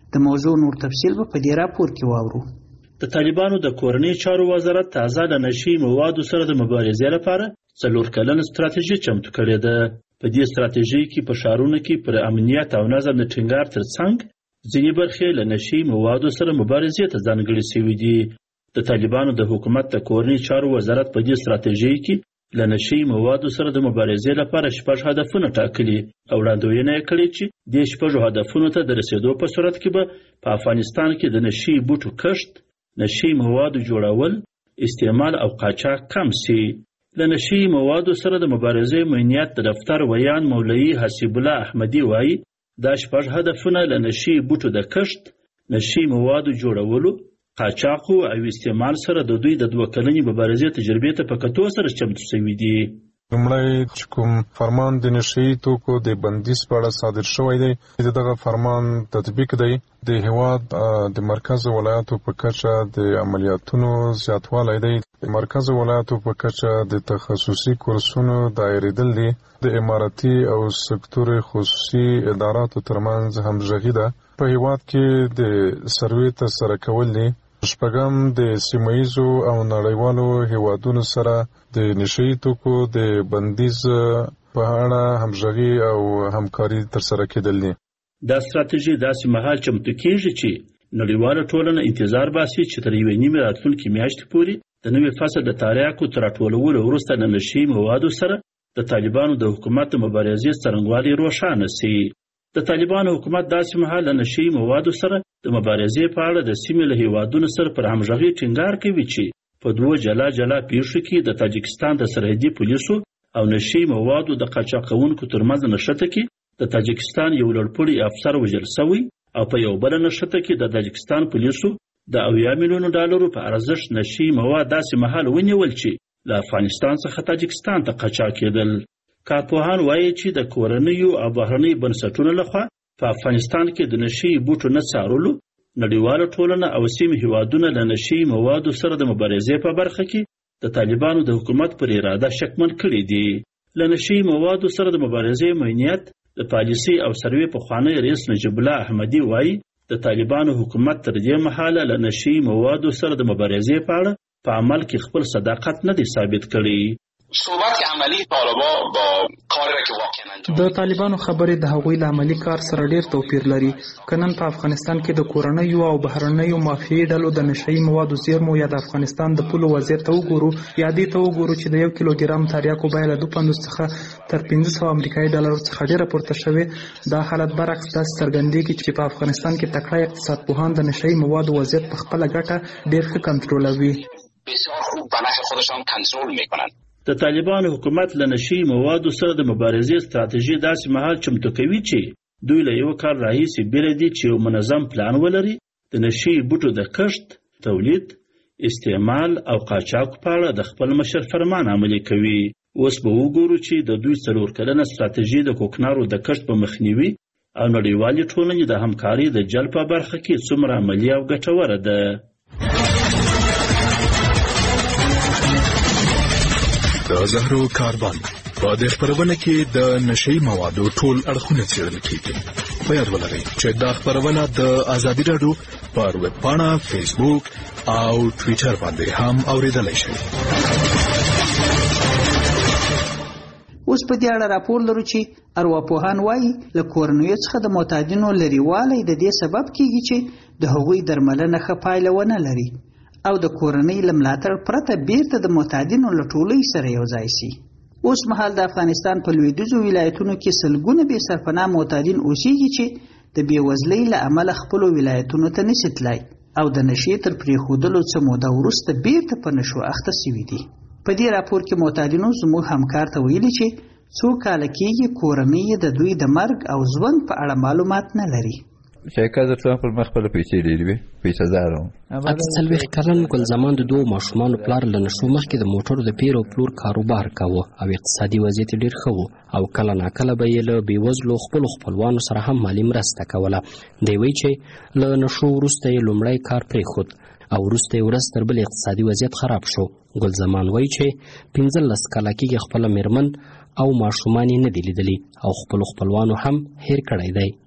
د موضوع نور تفصیل به په دې راپور کې واورو. د طالبانو د کورنۍ چارو وزارت تازه د نشي موادو سره د مبارزې لپاره څلور کلنه ستراتیژي چمتو کړې ده. په دې ستراتیژي کې په ښارونو کې پر امنیت او نظم د ټینګار ترڅنګ ځینې برخې له نشي موادو سره مبارزې ته ځانګړې شوي دي. د طالبانو د حکومت د کورنۍ چارو وزارت په دې ستراتیژي کې له نشي موادو سره د مبارزې لپاره شپږ هدفونه ټاکلي او وړاندوینه یې کړې چې دې شپږو هدفونو ته د رسېدو په صورت کې به په افغانستان کې د نشي بوټو کښت، نشي موادو جوړول، استعمال او قاچاق کم سي. له نشي موادو سره د مبارزې معنیت د دفتر ویان مولوي حسیب الله احمدي وایي دا شپږ هدفونه له نشي بوټو د کښت، نشي موادو جوړولو، قاچاقو او استعمال سره د دوی د دوه کلنې مبارزې تجربې ته په کتو سره چمتو شوي دي. لومړی چې کوم فرمان د نشي توکو د بندیز په اړه صادر شوی دی، دغه فرمان تطبیق دی. د هیواد د مرکز ولایاتو په کچه د عملیاتونو زیاتوالی دی. د مرکز ولایاتو په کچه د تخصصي کورسونو دایریدل دي. د اماراتي او سکتور خصوصي اداراتو ترمنځ همغږي ده. په هیواد کې د سروې ترسره کول دي. شپږم د سیمه‌ییزو او نړیوالو هیوادونو سره د نشي توکو د بندیز په اړه همغږي او همکاري ترسره کېدل دي. دا ستراتیژي داسې مهال چمتو کېږي چې نړیواله ټولنه انتظار باسي چې تر یوې نیمې راتلونکې میاشتې پورې د نوي فصل د تریاکو تر راټولولو وروسته د نشي موادو سره د طالبانو د حکومت د مبارزې څرنګوالی روښانه سي. د طالبانو حکومت داسې مهال له نشي موادو سره د مبارزې په اړه د سیمې له هیوادونو سره پر همغږۍ ټینګار کوي چې په دوو جلا جلا پیښو کې د تاجکستان د سرحدي پولیسو او نشي موادو د قاچاقونکو ترمنځ نښته کې د تاجکستان یو لوړپوړي افسر وژل شوی او په یو بله نښته کې د تاجکستان پولیسو د اویا میلیونو ډالرو په ارزښت نشي مواد داسې مهال ونیول چې له افغانستان څخه تاجکستان ته قاچاق کېدل. کارپوهان وایي چې د کورنیو او بهرنیو بنسټونو لخوا په افغانستان کې د نشي بوټو نه څارلو نړیواله ټولنه او سیمې هیوادونه له نشي موادو سره د مبارزې په برخه کې د طالبانو د حکومت پر اراده شکمن کړي دي. له نشي موادو سره د مبارزې معنیت د پالیسي او سروې پخوانی رئیس نجیب الله احمدي وایي د طالبانو حکومت تر دې مهاله له نشي موادو سره د مبارزې په اړه په عمل کې خپل صداقت نه دی ثابت کړی. صحبت عملی طالبان با کاری را که واقعا انجام د طالبانو خبرې د هغوی له عملی کار سره ډیر توپیر لري. کنن په افغانستان کې د کورنیو او بهرنیو مافیایي ډلو د نشئی موادو زیرمو یا د افغانستان د پولو وضعیت ته وګورو یا دې ته وګورو چې د یو کیلوګرام تریاکو بیه له دوه پنځوس څخه تر پنځه سوه امریکایي ډالرو څخه ډیره پورته شوې. دا حالت برعکس داسې څرګندېږي چې په افغانستان کې تکړه اقتصاد پوهان د نشئی موادو وضعیت په خپله ګټه ډیر ښه کنټرولوي. بسیار خوب به نفع خودشان کنترل میکنند. د طالبانو حکومت له نشي موادو سره د مبارزې ستراتیژي داسې مهال چمتو کوي چې دوی له یو کال راهیسې بیره دي چې یو منظم پلان ولري د نشي بوټو د کښت، تولید، استعمال او قاچاق په اړه د خپل مشر فرمان عملي کوي. اوس به وګورو چې د دوی څلور کلنه ستراتیژي د کوکنارو د کښت په مخنیوي او نړیوالې ټولنې د همکارۍ د جلب په برخه کې څومره عملي او ګټوره ده. د زهرو کاربن په دې خبرونه کې د نشئی موادو ټول اړخونه څېړل کېږي. په یاد ولرئ چې دا خبرونه د ازادي راډیو پر ویب پاڼه، فیسبوک او ټویټر باندې هم اورېدلی شئ. اوس په دې اړه راپور لرو چې ارواپوهان وایي له کورنیو څخه د معتادینو لرېوالی د دې سبب کېږي چې د هغوی درملنه ښه پایله ونه لري او د کورنۍ له ملاتړ پرته بیرته د معتادینو له ټولۍ سره یو ځای شي. اوس مهال د افغانستان په لویدیځو ولایتونو کې سلګونه بې سرپناه معتادین اوسېږي چې د بېوزلۍ له امله خپلو ولایتونو ته نشي تلای او د نشې تر پرېښودلو څه موده وروسته بیرته په نشو اخته سوي دي. په دې راپور کې معتادینو زموږ همکار ته ویلي چې څو کاله کېږي کورنۍ د دوی د مرګ او ژوند په اړه معلومات نه لري. شایقه در څو پر مخ خپل پیسې ډېرې وې پیسې زارو اته څلوېښت کلن ګل زمان د دوه ماشومانو پلار له نشو مخکې د موټرو د پیر او پلور کاروبار کاوه او اقتصادي وضعیت ډېر ښه و او کله ناکله به یې له بېوزلو خپلو خپلوانو سره هم مالي مرسته کوله. دی وایي چې له نشو وروسته یې لومړی کار پرېښود او وروسته یې ورځ تر بلې اقتصادي وضعیت خراب شو. ګل زمان وایي چې پنځلس کاله کېږي خپله مېرمن او ماشومان یې نه دي لیدلي او خپلو خپلوانو هم هېر کړی دی.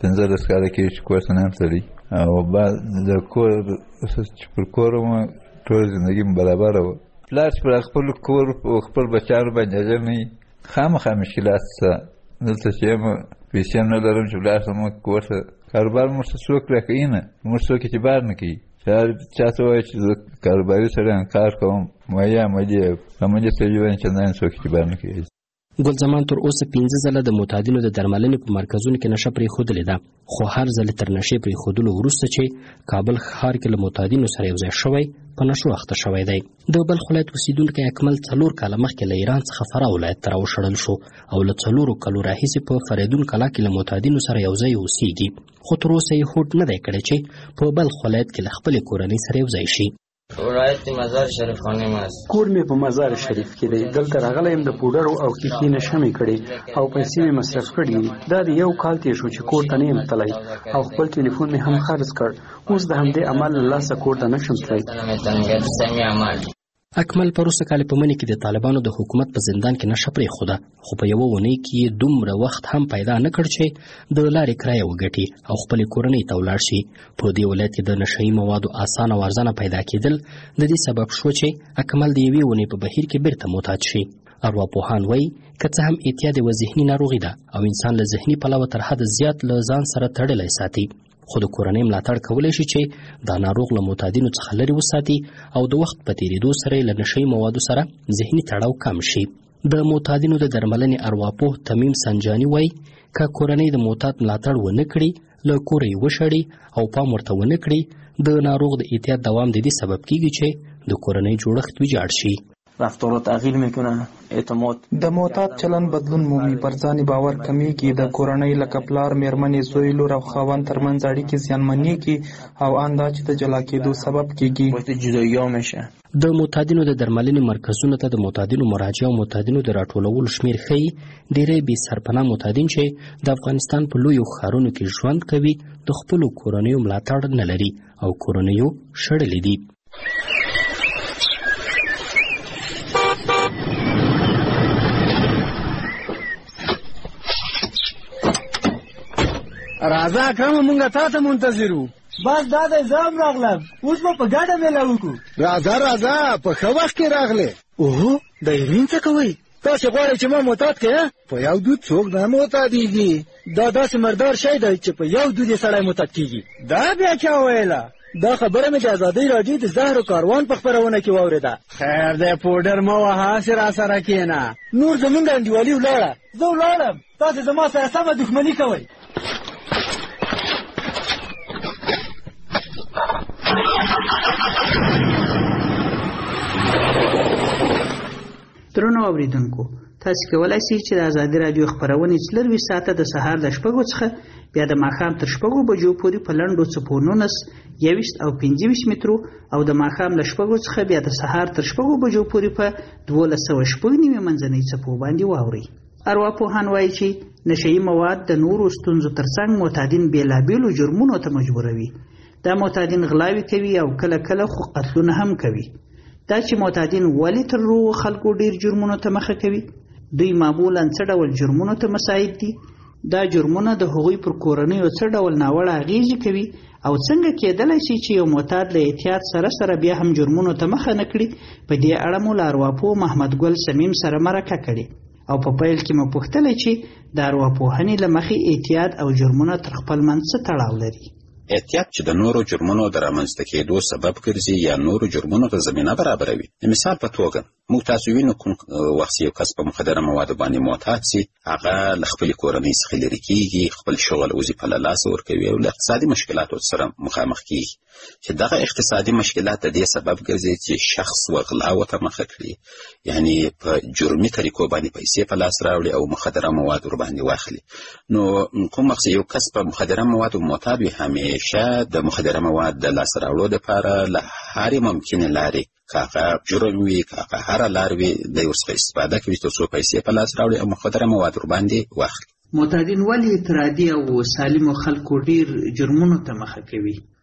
پنځلس کاله کېږي چې کور ته نه یم تللی او بعد د کور چې پر کور وم ټوله زندګي مې برابره وه. پلار چې پر خپل کور خپل بچیانو باندې اجر نه وي خامخا مشکلات شته. دلته چې یم پیسې هم نه لرم چې ولاړ شم کور ته، کاروبار موږ ته څوک راکوي نه، موږ څوک اعتبار نه کوي. چا ته وایي چې زه کاروباري سړی یم کار کوم وایي عملي عملي تجربه یې چندانې څوک اعتبار نه کوي. ګل زمان تر اوسه پنځه ځله د معتادینو د درملنې په مرکزونو کې نشه پرېښودلې ده، خو هر ځل تر نشې پرېښودلو وروسته چې کابل ښار کې له معتادینو سره یو ځای شوی په نشو اخته شوی دی. د بلخ ولایت اوسېدونکی اکمل څلور کاله مخکې له ایران څخه فراه ولایت ته راوشړل شو او له څلورو کالو راهیسې په فریدون کلا کې له معتادینو سره یو ځای اوسېږي، خو تر اوسه یې هوډ نه دی کړی چې په بلخ ولایت کې له خپلې کورنۍ سره یو ځای شي. ولایت مزار شریف خانه ماست. کور مې په مزار شریف کې دی. دلته راغلی یم د پوډرو او ښیښې نشه مې کړې او پیسې مې مصرف کړي دي. دا د یو کال تېر شو چې کور ته نه یم تللی او خپل ټلیفون مې هم خرڅ کړ. اوس د همدې عمل له لاسه کور ته نشم تللی. اکمل پروسه کال په منی کې د طالبانو د حکومت په زندان کې نشه پرېښوده، خو په یوه اونۍ کې دومره وخت هم پیدا نه کړ چې د لارې کرایه وګټي او خپلې کورنۍ ته ولاړ شي. په دې ولایت کې د نشهیي موادو اسانه او ارزانه پیدا کېدل د دې سبب شو چې اکمل د یوې اونۍ په بهیر کې بیرته معتاد شي. ارواپوهان وایي که څه هم اعتیاد یوه ذهني ناروغي ده او انسان له ذهني پلوه تر حده زیات له ځان سره تړلی ساتي، خو د کورنۍ ملاتړ کولی شي چې دا ناروغ له معتادینو څخه لرې وساتي او د وخت په تېرېدو سره یې له نشهیي موادو سره ذهني تړاو کم شي. د معتادینو د درملنې ارواپوه تمیم سنجاني وایي که کورنۍ د معتاد ملاتړ ونه کړي، له کوره یې وشړي او پام ورته ونه کړي، د ناروغ د اعتیاد دوام د دې سبب کیږي چې د کورنۍ جوړښت ویجاړ شي. رفتار تغییر میکنه، اعتماد د معتاد چلن بدلون مومي، پر ځان باور کمیږي، د کورنۍ لکه پلار، میرمنې، زوی، لور او خاوند ترمنځ اړیکې زیانمنېږي او ان دا چې د جلا کېدو سبب کیږي. جدایي میشه. د معتادینو د درملنې مرکزونو ته د معتادینو مراجعه او معتادینو د راټولولو شمیر ښیي ډېری بې سرپناه معتادین چې د افغانستان په لویو ښارونو کې ژوند کوي د خپلو کورنیو ملاتړ نه لري او کورنیو شړلې دي. راځه اکرم مونږه تا ته منتظر وو. بس دا دی زه هم راغلم، اوس به په ګډه میله وکړو. راځه راځه په ښه وخت کې راغلې. اوهو د ایرین څه کوئ؟ تاسې غواړئ چې ما معتاد کړې؟ په یو دود څوک نه معتادېږي. دا داسې مردار شی دی چې په یو دود یې سړی معتاد کېږي. دا بیا چا ویله؟ دا خبره مې د ازادۍ راډیو د زهرو کاروان په خپرونه کې واورېده. خیر دی پوډر مه وهه، هسې را سره کښېنه. نور زمونږ انډیوالي ولاړه. زه ولاړم، تاسې زما سره سمه دښمني کوئ. درنو اوریدونکو، تاسو کولای شئ چې د ازادي راډیو خبرونه څلرویشت ساعته د سهار د شپږو څخه بیا د ماښام تر شپږو بجو پورې په لنډو څپو نولس، یوویشت او پنځه ویشت مترو او د ماښام له شپږو څخه بیا د سهار تر شپږو بجو پورې په دولس سوه شپږ نوي منځنۍ څپو باندې واورئ. ارواپوهان وایي چې نشهیي مواد د نورو ستونزو ترڅنګ معتادین بېلابېلو جرمونو ته مجبوروي. دا معتادین غلاوې کوي او کله کله خو قتلونه هم کوي. دا چې معتادین ولې تر روغو خلکو ډیر جرمونو ته مخه کوي؟ دوی معمولا څه ډول جرمونو ته مساعد دي؟ دا جرمونه د هغوی پر کورنیو څه ډول ناوړه اغیزې کوي او څنګه کېدلی شي چې یو معتاد له احتیاط سره سره بیا هم جرمونو ته مخه نه کړي؟ په دې اړه مو له ارواپوه محمد ګل سمیم سره مرکه کړې او په پیل کې مو پوښتلی چې د ارواپوهنې له مخې احتیاط او جرمونه تر خپل منځ څه تړاو لري؟ احتیاط چې د نورو جرمونو د رامنځته کېدو سبب ګرځي یا نورو جرمونو ته زمینه برابروي. د مثال په توګه موږ تاسو وینو کوم وخت یو کس په مخدره موادو باندې معتاد سي، هغه له خپلې کورنۍ څخه لرې کېږي، خپل شغل وظیفه له لاسه ورکوي او له اقتصادي مشکلاتو سره مخامخ کېږي چې دغه اقتصادي مشکلات د دې سبب ګرځي چې شخص وغلاو ته مخه کړي، یعنی په جرمي طریقو باندې پیسې په لاس راوړي او مخدره مواد ور باندې واخلي. نو کوم وخت یو کس په مخدره موادو معتاد وي، همیشه د مخدره مواد د لاسته راوړلو دپاره له هرې ممکنې لارې، که هغه جرم وي که هغه هره لار وي، دی ورڅخه استفاده کوي تر څو پیسې په لاس راوړي او مخدره مواد ور باندې واخلي. معتادین ولې اعتراضي او سالمو خلکو ډیر جرمونو ته مخه کوي؟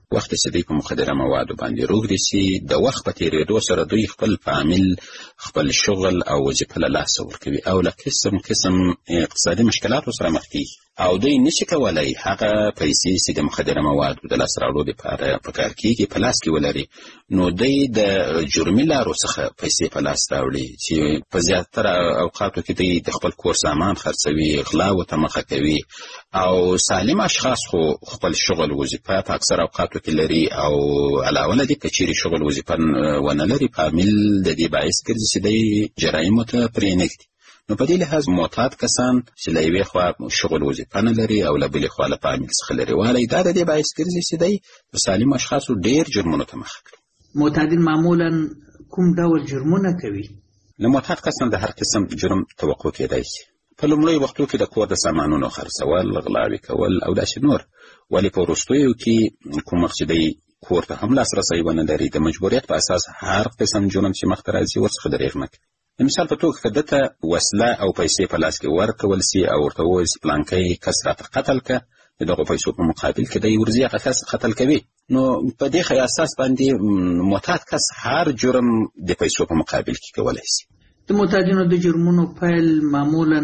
وخت چې دوی په مخدره موادو باندې روږدي سي د وخت په تېرېدو سره دوی خپل فامیل خپل شغل او وظیفه له لاسه ورکوي او له قسم قسم اقتصادي مشکلاتو سره مخ کېږي او دوی نشي کولی هغه پیسې چې د مخدره موادو د لاسته راوړلو دپاره په کار کېږي په لاس کې ولري نو دوی د جرمي لارو څخه پیسې په لاس راوړي چې په زیاتره اوقاتو کې دوی د خپل کور سامان خرڅوي غلاو ته مخه کوي او سالم اشخاص خو خپل شغل وظیفه په اکثر اوقاتو کې لري او علاوه له دې که چیرې شغل وظیفه ونه لري فامیل د دې باعث ګرځي چې دوی جرایمو ته پرېنږدي نو په دې لحاظ معتاد کسان چې له یوې خوا شغل وظیفه نه لري او له بلې خوا له فامیل څخه لرې والی دا د دې باعث ګرځي چې دوی په سالمو اشخاصو ډېر جرمونو ته مخه کړي. معتادین معمولا کوم ډول جرمونه کوي؟ له معتاد کسان د هر قسم جرم توقع کېدای شي. په لومړیو وختو کې د کور د سامانونو خرڅول غلاوې کول او داسې نور ولې په وروستیو کې کوم وخت چې دوی کور ته هم لاسرسی ونه لري د مجبوریت په اساس هر قسم جرم چې مخته راځي ورڅخه دریغ نه کوي. د مثال په توګه که ده ته وسله او پیسې په لاس کې ورکول سي او ورته ووایي چې پلانکی کس راته قتل که د دغو پیسو په مقابل کې دی ورځي هغه کس قتل کوي نو په دې اساس باندې معتاد کس هر جرم د پیسو په مقابل کې کولی شي. د معتادینو د جرمونو پیل معمولا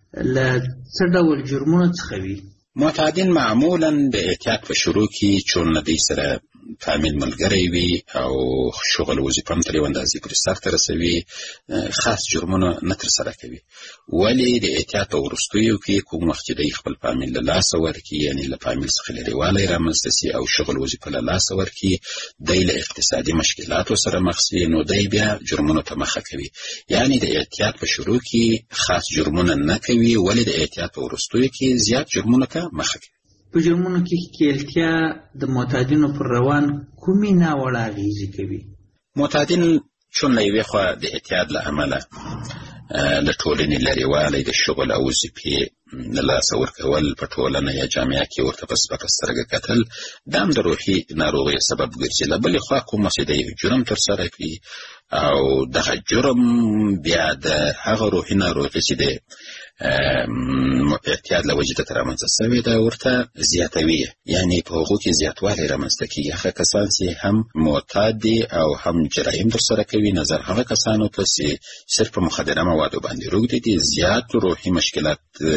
له څه ډول جرمونو څخه وي؟ معتادین معمولا د احتیاط په شروع کې چون دوی سره فامیل ملګری وي او شغل وظیفه هم تر یو اندازې پورې سرته رسوي خاص جرمونه نه ترسره کوي ولې د احتیاط په وروستیو کې کوم وخت چې دوی خپل فامیل له لاسه ورکړي یعنې له فامیل څخه لرېوالی رامنځته سي او شغل وظیفه له لاسه ورکړي دوی له اقتصادي مشکلاتو سره مخ سي نو دوی بیا جرمونو ته مخه کوي یعنې د احتیاط په شروع کې خاص جرمونه نه کوي ولې د احتیاط په وروستیو کې زیات جرمونو ته مخه کوي. په جرمونو کې ښکېلتیا د معتادینو پر روان کومې ناوړه اغېزې کوي؟ معتادین چون له یوې خوا د اعتیاد له امله له ټولنې لرېوالی د شغل او وظیفې له لاسه ورکول په ټولنه یا جامعه کې ورته په سپکه سترګه کتل دا هم د روحي ناروغیو سبب ګرځي. له بلې خوا کوم وخت چې د یو جرم ترسره کړي او دغه جرم بیا د هغه روحي ناروغي چې د اعتیاد له وجې ته رامنځته سوې ده ورته زیاتوي یعنې په هغو کې زیاتوالی رامنځته کېږي. هغه کسان چې هم معتاد دي او هم جرایم ترسره کوي نظر هغه کسانو ته چې صرف په مخدره موادو باندې روږدي دي زیات روحي مشکلات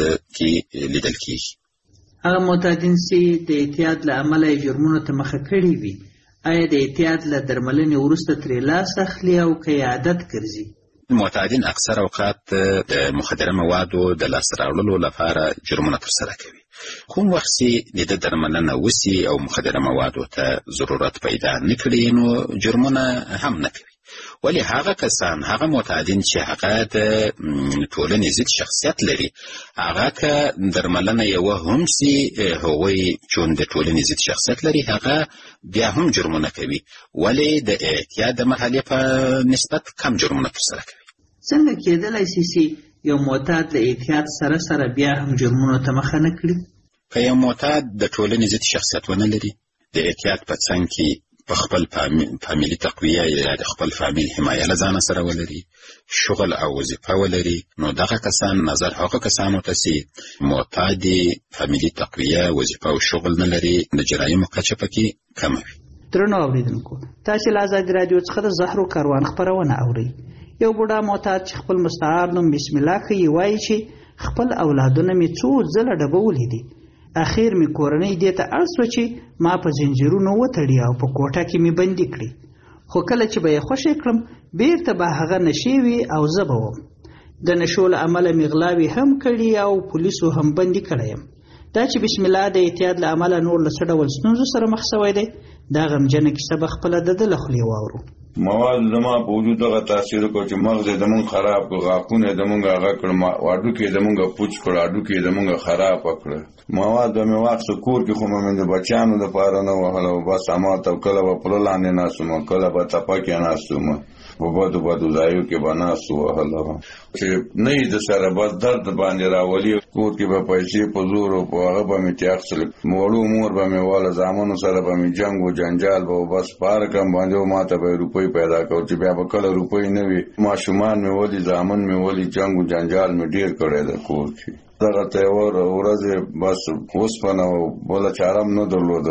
کې لیدل کېږي. هغه معتادین چې د اعتیاد له امله جرمونو ته مخه کړي وي آیا د اعتیاد له درملنې وروسته ترې لاس اخلي او که یې عادت ګرځي؟ معتادین اکثر اوقات د مخدره موادو د لاسته راوړلو لپاره جرمونه ترسره کوي. کوم وخت چې د ده درملنه وسي او مخدره موادو ته ضرورت پیدا نه کړي نو جرمونه هم نه کوي. ولی هغه کسان هغه معتادین چې هغه د ټولنې ضد شخصیت لري هغه که درملنه یوه هم سي هغوی چون د ټولنې ضد شخصیت لري هغه بیا هم جرمونه کوي ولی د اعتیاد د مرحلې په نسبت کم جرمونه ترسره کوي. څنګه کېدلی سي چې یو معتاد له اعتیاد سره سره بیا هم جرمونو ته مخه نه کړي؟ که یو معتاد د ټولنې ضد شخصیت ونه لري د اعتیاد په څنګ کې په خپل فامیلي تقویه یا د خپل فامیل حمایه له ځانه سره ولري شغل او وظیفه ولري نو دغه کسان نظر هغه کسانو ته چې معتاد دي فامیلي تقویه وظیفه او شغل نه لري د جرایمو کچه پکې کمه وي. درنو اوریدونکو تاسې له ازادي راډیو څخه د زهرو کاروان خپرونه اورئ. یو بوډا معتاد چې خپل مستعار نوم بسم الله ښیي وایي چې خپل اولادونه مې څو ځله ډبولي دي اخیر می کورنۍ دې ته اړ سوه چې ما په زنجیرونو وتړي او په کوټه کې مې بندي کړي خو کله چې به یې خوشې کړم بیرته به هغه نشې وي او زه به وم د نشو له امله مې غلاوې هم کړي او پولیسو هم بندي کړی یم. دا چې بسم الله د اعتیاد له امله نور له څه ډول ستونزو سره مخ سوی دی دا غمجنه کیسه به خپله د ده له خولې واورو. مواد زما په وجود دغه تاثیر وکړ چې مغز یې زمونږ خراب کړ غاښونه یې زمونږ هغه کړ هډوکي یې زمونږ پوچ کړ هډوکي یې زمونږ خراب کړه. مواد به مې واخیسته کور کې خو مې د بچیانو دپاره نه وهله بس همالته کله به پله لاندې ناست وم کله به تپه کې ناست وم په بدو بدو ځایو کې به ناست وهله چې نه یې د سره بس درد باندې راولي کور کې به پیسې په زور او په هغه به مې چې اخیستل وړو مور به مې واله زامنو سره به مې جنګ و جنجال به بس پارکم باندې و ماته به روپۍ پیدا کړ چې بیا به کله روپۍ نه وي ماشومان مې ولي زامن مې ولي جنګ و جنجال مې ډېر کړی د کور کې. دغه ته یوه ورځې بس اوسپنه او بله چاره هم نه درلودله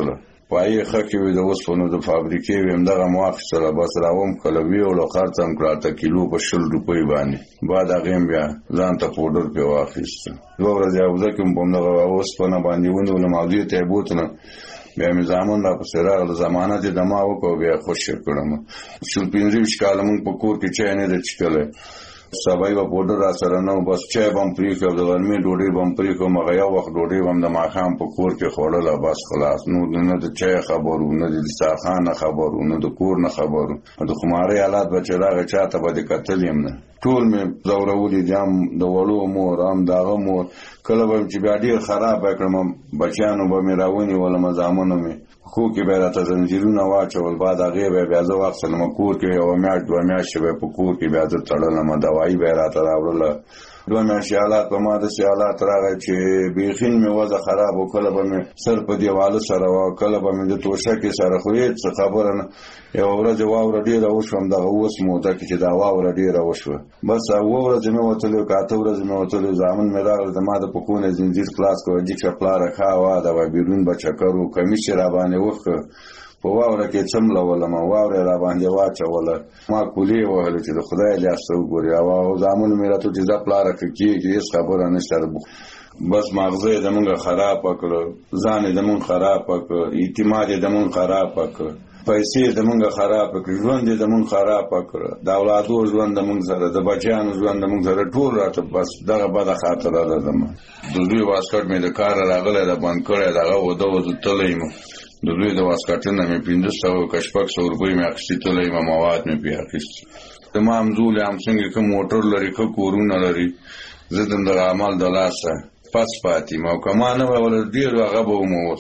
پایې ښه کې وي د اوسپنو د فابریکې وي همدغه مو واخیستله بس راوم کله ویوړو خرڅ هم کړه اته کیلو په شل روپۍ باندې بعد هغې هم بیا ځان ته پوډر پرې واخیسته دوه ورځې حوزه کې هم په همدغه اوسپنه باندې ونیولم او دوی ته یې بوتلم بیا مې زامن راپسې راغله ضمانت یې دما وکړو بیا خوشې کړم شل پنځه ویشت کاله مونږ په کور کې چای نه دی څښلی سبا به پوډر را سره نه بس چای به هم پرېښو د غرمې ډوډۍ به هم پرېښو هغه یو وخت ډوډۍ به هم د ماښام په کور کې خوړله بس خلاص نو نه د چای خبر و نه د دسترخوان نه خبر و نه د کور نه خبر و د خمارۍ حالات به چې راغی چا ته به دې کتلي هم نه ټول مې ځورولي دي هم د وړو مور هم د هغه مور کله به چې بیا ډېر خرابه کړم بچیانو به مې راونیولم زامنو مې خو کې به راته زنجیرونه واچول بعد هغې به بیا زه واخیستلم کور کې یوه میاشت دوه میاشتې به په کور کې بیا زه تړلم دوایي به یې راته راوړله دوه میاشتې حالات په ما داسې حالات راغی چې بیخي مې وضع خراب و کله به مې سر په دیواله سره وه کله به مې د توشکې سره خو هېڅ څه خبره نه یوه ورځ واوره ډېره وشوم دغه اوس موده کې چې دا واوره ډېره وشوه بس اوه ورځې مې وتلې که اته ورځې مې وتلې زامن مې راغله د ما د پښو نه زنځیر خلاص کړه جیکشه پلاره ښه هوا ده وه بیرون به چکر و کمیس یې راباندې وښه په واوره کې څملولم واوره را باندې واچوله ما کولې وهلې چې د خدای لاس ته وګورې او زامنو مې راته چې دا پلاره که کېږي هېڅ خبره نشته بس ماغزه یې زمونږ خرابه کړه ځان یې زمونږ خرابه کړه اعتماد یې زمونږ خرابه کړه پیسې یې زمونږ خرابه کړه ژوند یې زمونږ خرابه کړه د اولادو ژوند زمونږ سره د بچیانو ژوند زمونږ سره ټول راته بس دغه بده خاطره ده زما د دوی واسکټ مې د کاره راغلی ده بند کړی دغه وده وده تللی یم د دوی د واسکټونه مې پنځه سوه که شپږ سوه روپۍ مې اخیستي تللی یم مواد مې پرې اخیستي زما همزولې همڅنګې ښه موټر لري ښه کورونه لري زه د دغه عمل د لاسه پس پاتې یم او که ما نه به وله ډېر هغه به وم اوس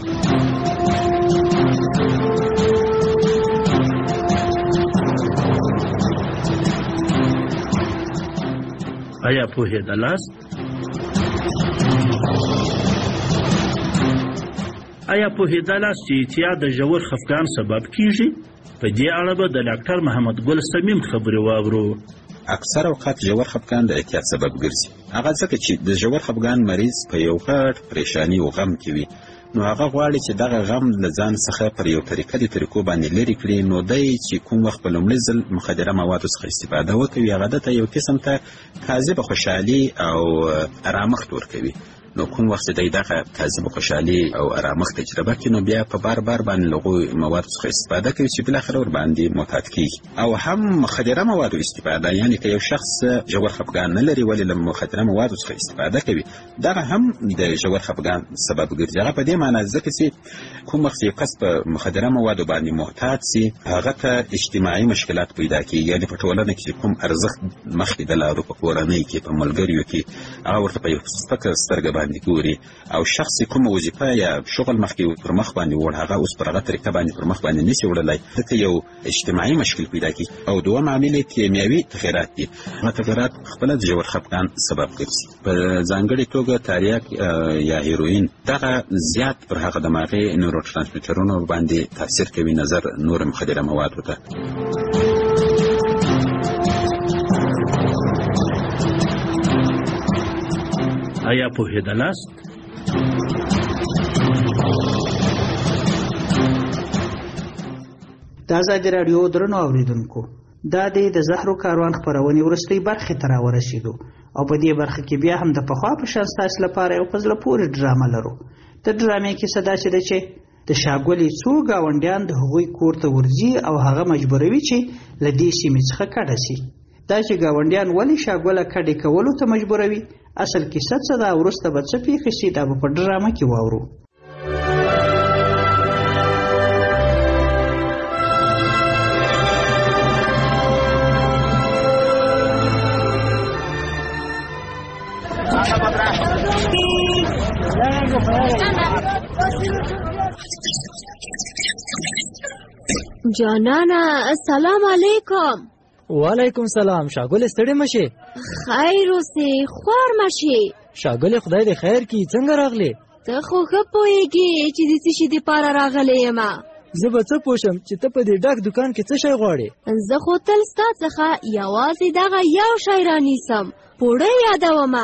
آیا پوهېدلاست آیا پوهېدلاست چې اعتیاد د ژور خفګان سبب کیږي؟ په دې اړه به د ډاکټر محمد ګل صمیم خبرې واورو. اکثر اوقات ژور خفګان د اعتیاد سبب ګرځي هغه ځکه چې د ژور خفګان مریض په یو غټ پریشاني او غم کې وي نو هغه غواړي چې دغه غم له ځان څخه پر یو طریقه د طریقو باندې لرې کړي نو دی چې کوم وخت په لومړي ځل مخدره موادو څخه استفاده وکوي هغه دته یو قسم ته کاذبه خوشحالي او ارامښت ورکوي نو کوم وخت دی دغه کاذبه خوشحالي او ارامښت تجربه کوي نو بیا په بار بار باندې له هغو موادو څخه استفاده کوي چې بالاخره ورباندې معتاد کیږي او هم مخدره موادو استفاده یعنې که یو شخص ژور خفګان نه لري ولې له مخدره موادو څخه استفاده کوي دغه هم د ژور خفګان سبب ګرځي هغه په دې معنی ځکه چې کوم وخت یو کس په مخدره موادو باندې معتاد سي هغه ته اجتماعي مشکلات پیدا کیږي یعنې په ټولنه کې کوم ارزښت مخکې د لارو په کورنۍ کې په ملګریو کې هغه ورته په یو سپکه سترګه باندې ګوري او شخص کومه وظیفه یا شغل مخکې پر مخ باندې وړ هغه اوس پر هغه طریقه باندې پر مخ باندې نشي وړلی ځکه یو اجتماعي مشکل پیدا کیږي او دوم عامل یې کیمیاوي تغیرات دي هغه تغیرات خپله د ژور خفګان سبب ګرځي په ځانګړې توګه تریاک یا هیروین دغه زیات پر هغه دماغي نورو ترانسمیټرونو باندې تاثیر کوي نظر نور مخدره موادو ته آیا پوهېدلاست؟ د ازادي راډیو درنو اوریدونکو دا د زهرو کاروان خپرونې وروستۍ برخې ته راورسېدو او په دې برخه کې بیا هم د پخوا په شان ستاسو لپاره یو په زړه پورې ډرامه لرو. د ډرامې کیسه داسې ده چې د شاګولې څو ګاونډیان د هغوی کور ته ورځي او هغه مجبوروي چې له دې سیمې څخه کډه سي. دا چې ګاونډیان ولې شاګوله کډې کولو ته مجبوروي اصل کیسه څه ده وروسته به څه پیښې شي دا به په ډرامه کې واورو. جانانا السلام علیکم. وعلیکم سلام. شاګل ستړي مشي؟ خیر اوسې خوار مشي. شاګل خدای دې خیر کی څنګه راغلی؟ ته خو ښه پوهېږې چې د څه شي دپاره راغلی یم. زه به څه پوښم چې ته په دې ډک دکان کې څه شی غواړې؟ زه خو تل ستا څخه یوازې دغه یو شی رانیسم، پوړۍ یادومه.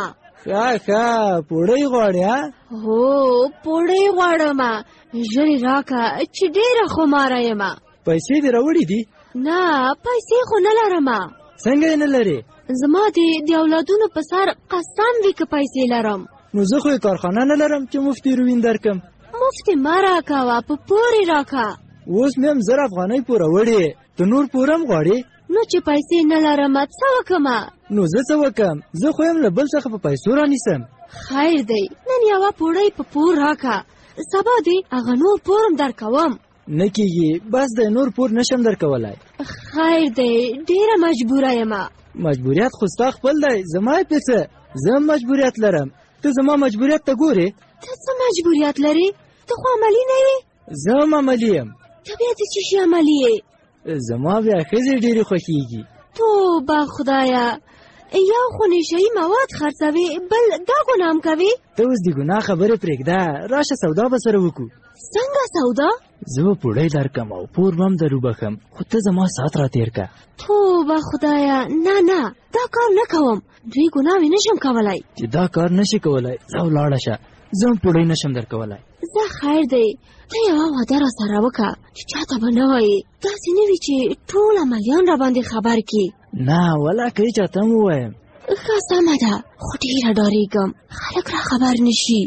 ښه ښه پوړی غواړې ها؟ هو پوړی غواړم، ژر یې راکه چې ډېره خماره یم. پیسې دې راوړې دي؟ نه پیسې خو نه لرم. څنګه یې نه لرې؟ زما دې د اولادونو په سر قسم وي که پیسې لرم. نو زه خو یې کارخانه نه لرم چې مفت هیروین درکم. مفت مه راکوه، په پور یې راکه. اوس مې هم زر افغانۍ پوره وړې، ته نور پور هم غواړې؟ نو چې پیسې نه لرم څه وکړم؟ نو زه څه وکړم؟ زه خو یم له بل څخه په پیسو رانیسم. خیر دی، نن یوه پوړۍ په پور راکه، سبا دې هغه نور پور هم درکوم. نه کېږي، بس دی نور پور نشم درکولی. خیر دی، ډېره مجبوره یم. مجبوریت خو ستا خپل دی، زما یې په څه؟ زه هم مجبوریت لرم، ته زما مجبوریت ته ګورې؟ ته څه مجبوریت لرې؟ ته خو عملي نه یې. زه هم عملي یم. ته بیا د څه شي عملي یې؟ زما بیا ښځې ډېرې خوښېږي. توبه خدایه، یو خو نشهیي مواد خرڅوي، بل دا ګناه هم کوي. ته اوس د ګناه خبرې پرېږده، راشه سودا به سره وکړو. څنګه سودا؟ زه به پوړی درکم او پور به هم در وبخم، خو ته زما ساعت را تېر که. توبه خدایه، نه نه دا کار نه کوم، دوی ګناوې نشم کولی. چې دا کار نشي کولی ځه ولاړه شه، زه هم پوړی نشم در کولی. زه خیر دی، ته یوه واده را سره وکړه چې چاته به نه وایې، داسې نه وي چې ټول عملیان را باندې خبر کړي. نه ولا که یې چاته هم ووایم. ښه سمه ده، خو ډېره ډارېږم خلک را خبر نه شي.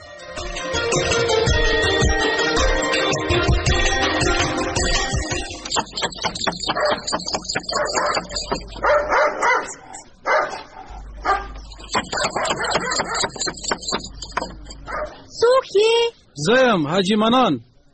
څوک یې؟ زه یم حاجي منان.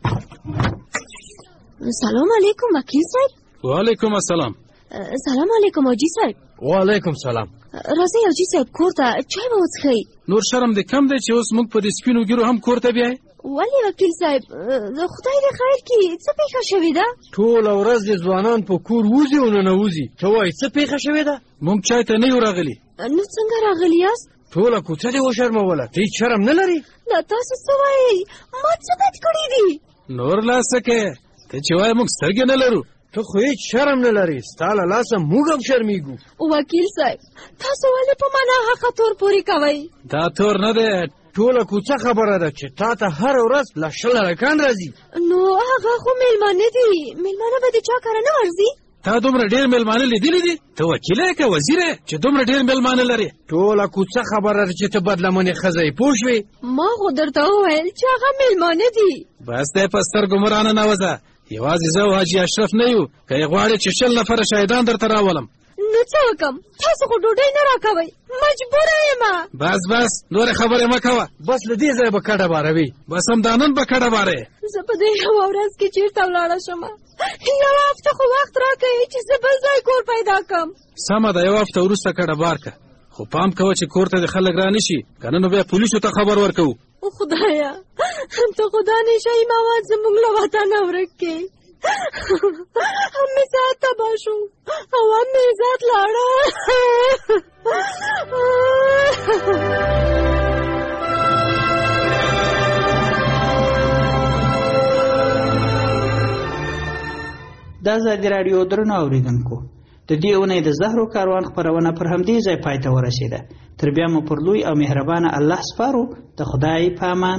سلام علیکم وکیل صاحب. وعلیکم السلام. سلام علیکم حاجي صاحب. وعلیکم سلام. راځئ حاجي صاحب کور ته چای به وڅښئ. نور شرم دې کم دی چې اوس موږ په دې سپینو ګیرو هم کور ته بیایې؟ ولې وکیل صاحب، خدای دې خیر کړي، څه پېښه شوې ده؟ ټوله ورځ دې ځوانان په کور وځي او ننوځي، ته وایې څه پېښه شوې ده؟ موږ چای ته نه یو راغلي. نو څنګه راغلي یاست؟ ټوله کوڅه دې وشرموله، ته هېڅ شرم نه لرې؟ دا تاسو څه وایئ؟ ما څه بد کړي دي؟ نور لا څه کوې؟ ته چې وایې موږ سترګې نه لرو، ته خو هېڅ شرم نه لرې، ستا له لاسه موږ هم شرمېږو. وکیل صاحب تاسو ولې په ما ناحقه تور پورې کوئ؟ دا تور نه دی، ټوله کوڅه خبره ده چې تا ته هره ورځ له شل هلکان راځي. نو هغه خو مېلمانه دي، مېلمانه به د چا کره نه ورځي؟ تا دومره ډېر مېلمانه لیدلي دي؟ ته وکیله یې که وزیر یې چې دومره ډېر مېلمانه لرې؟ ټوله کوڅه خبره ده چې ته بدلمنې ښځه یې، پوه شوې؟ ما خو درته وویل چې هغه مېلمانه دي. بس دی په سترګو مه رانه نوځه، یوازې زه او حاجي اشرف نه یو، که یې غواړې چې شل نفره شهیدان درته راولم. نو څه وکړم؟ تاسو خو ډوډۍ نه راکوئ، مجبوره یم. بس بس نورې خبرې مه کوه، بس له دې ځایه به کډه باروي، بس همدا نن به کډه بارې. زه په دې یوه ورځ کې چېرته ولاړه شم؟ یوه هفته خو وخت راکوئ چې زه بل ځای کور پیدا کړم. سمه ده، یوه هفته وروسته کډه بار که، خو پام کوه چې کور ته دې خلک را نه شي، که نه نو بیا پولیسو ته خبر ورکوو. خدایه ته خو دا نشهیي مواد زموږ له وطنه ورک کړې، هم مې ساعت تباه شو او هم مې عزت لاړه. د ازادي راډیو درنو اورېدونکو، د دې اونۍ د زهرو کاروان خپرونه پر همدې ځای پای ته ورسېده. تر بیا مو پر لوی او مهربانه الله سپارو. د خدای په امان.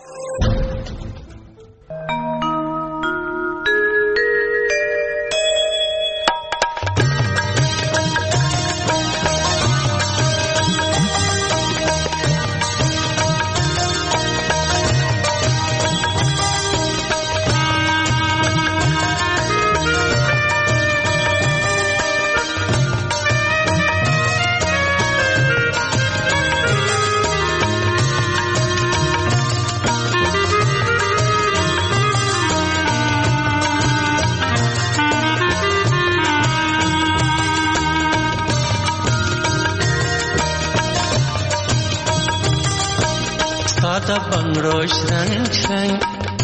Sada bangrosh rang rang,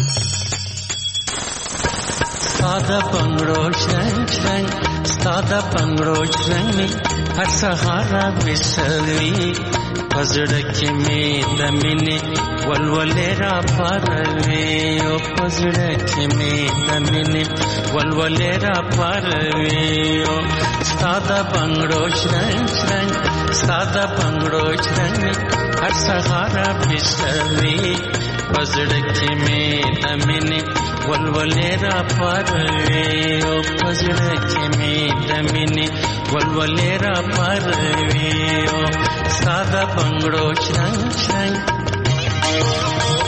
sada bangrosh rang rang, sada bangrosh rang mi har sahara bisalvi, pazrak me damine walwale ra parve, o پزړه کې مې د مینې ولولې را پاروي ستا د بنګړو شرنګ شرنګ ستا د بنګړو شرنګ هر سهار بسوي پزړه کې مې د مینې ولولې را پاروي پزړه کې مې د مینې ولولې را پاروي ستا د بنګړو شرنګ شرنګ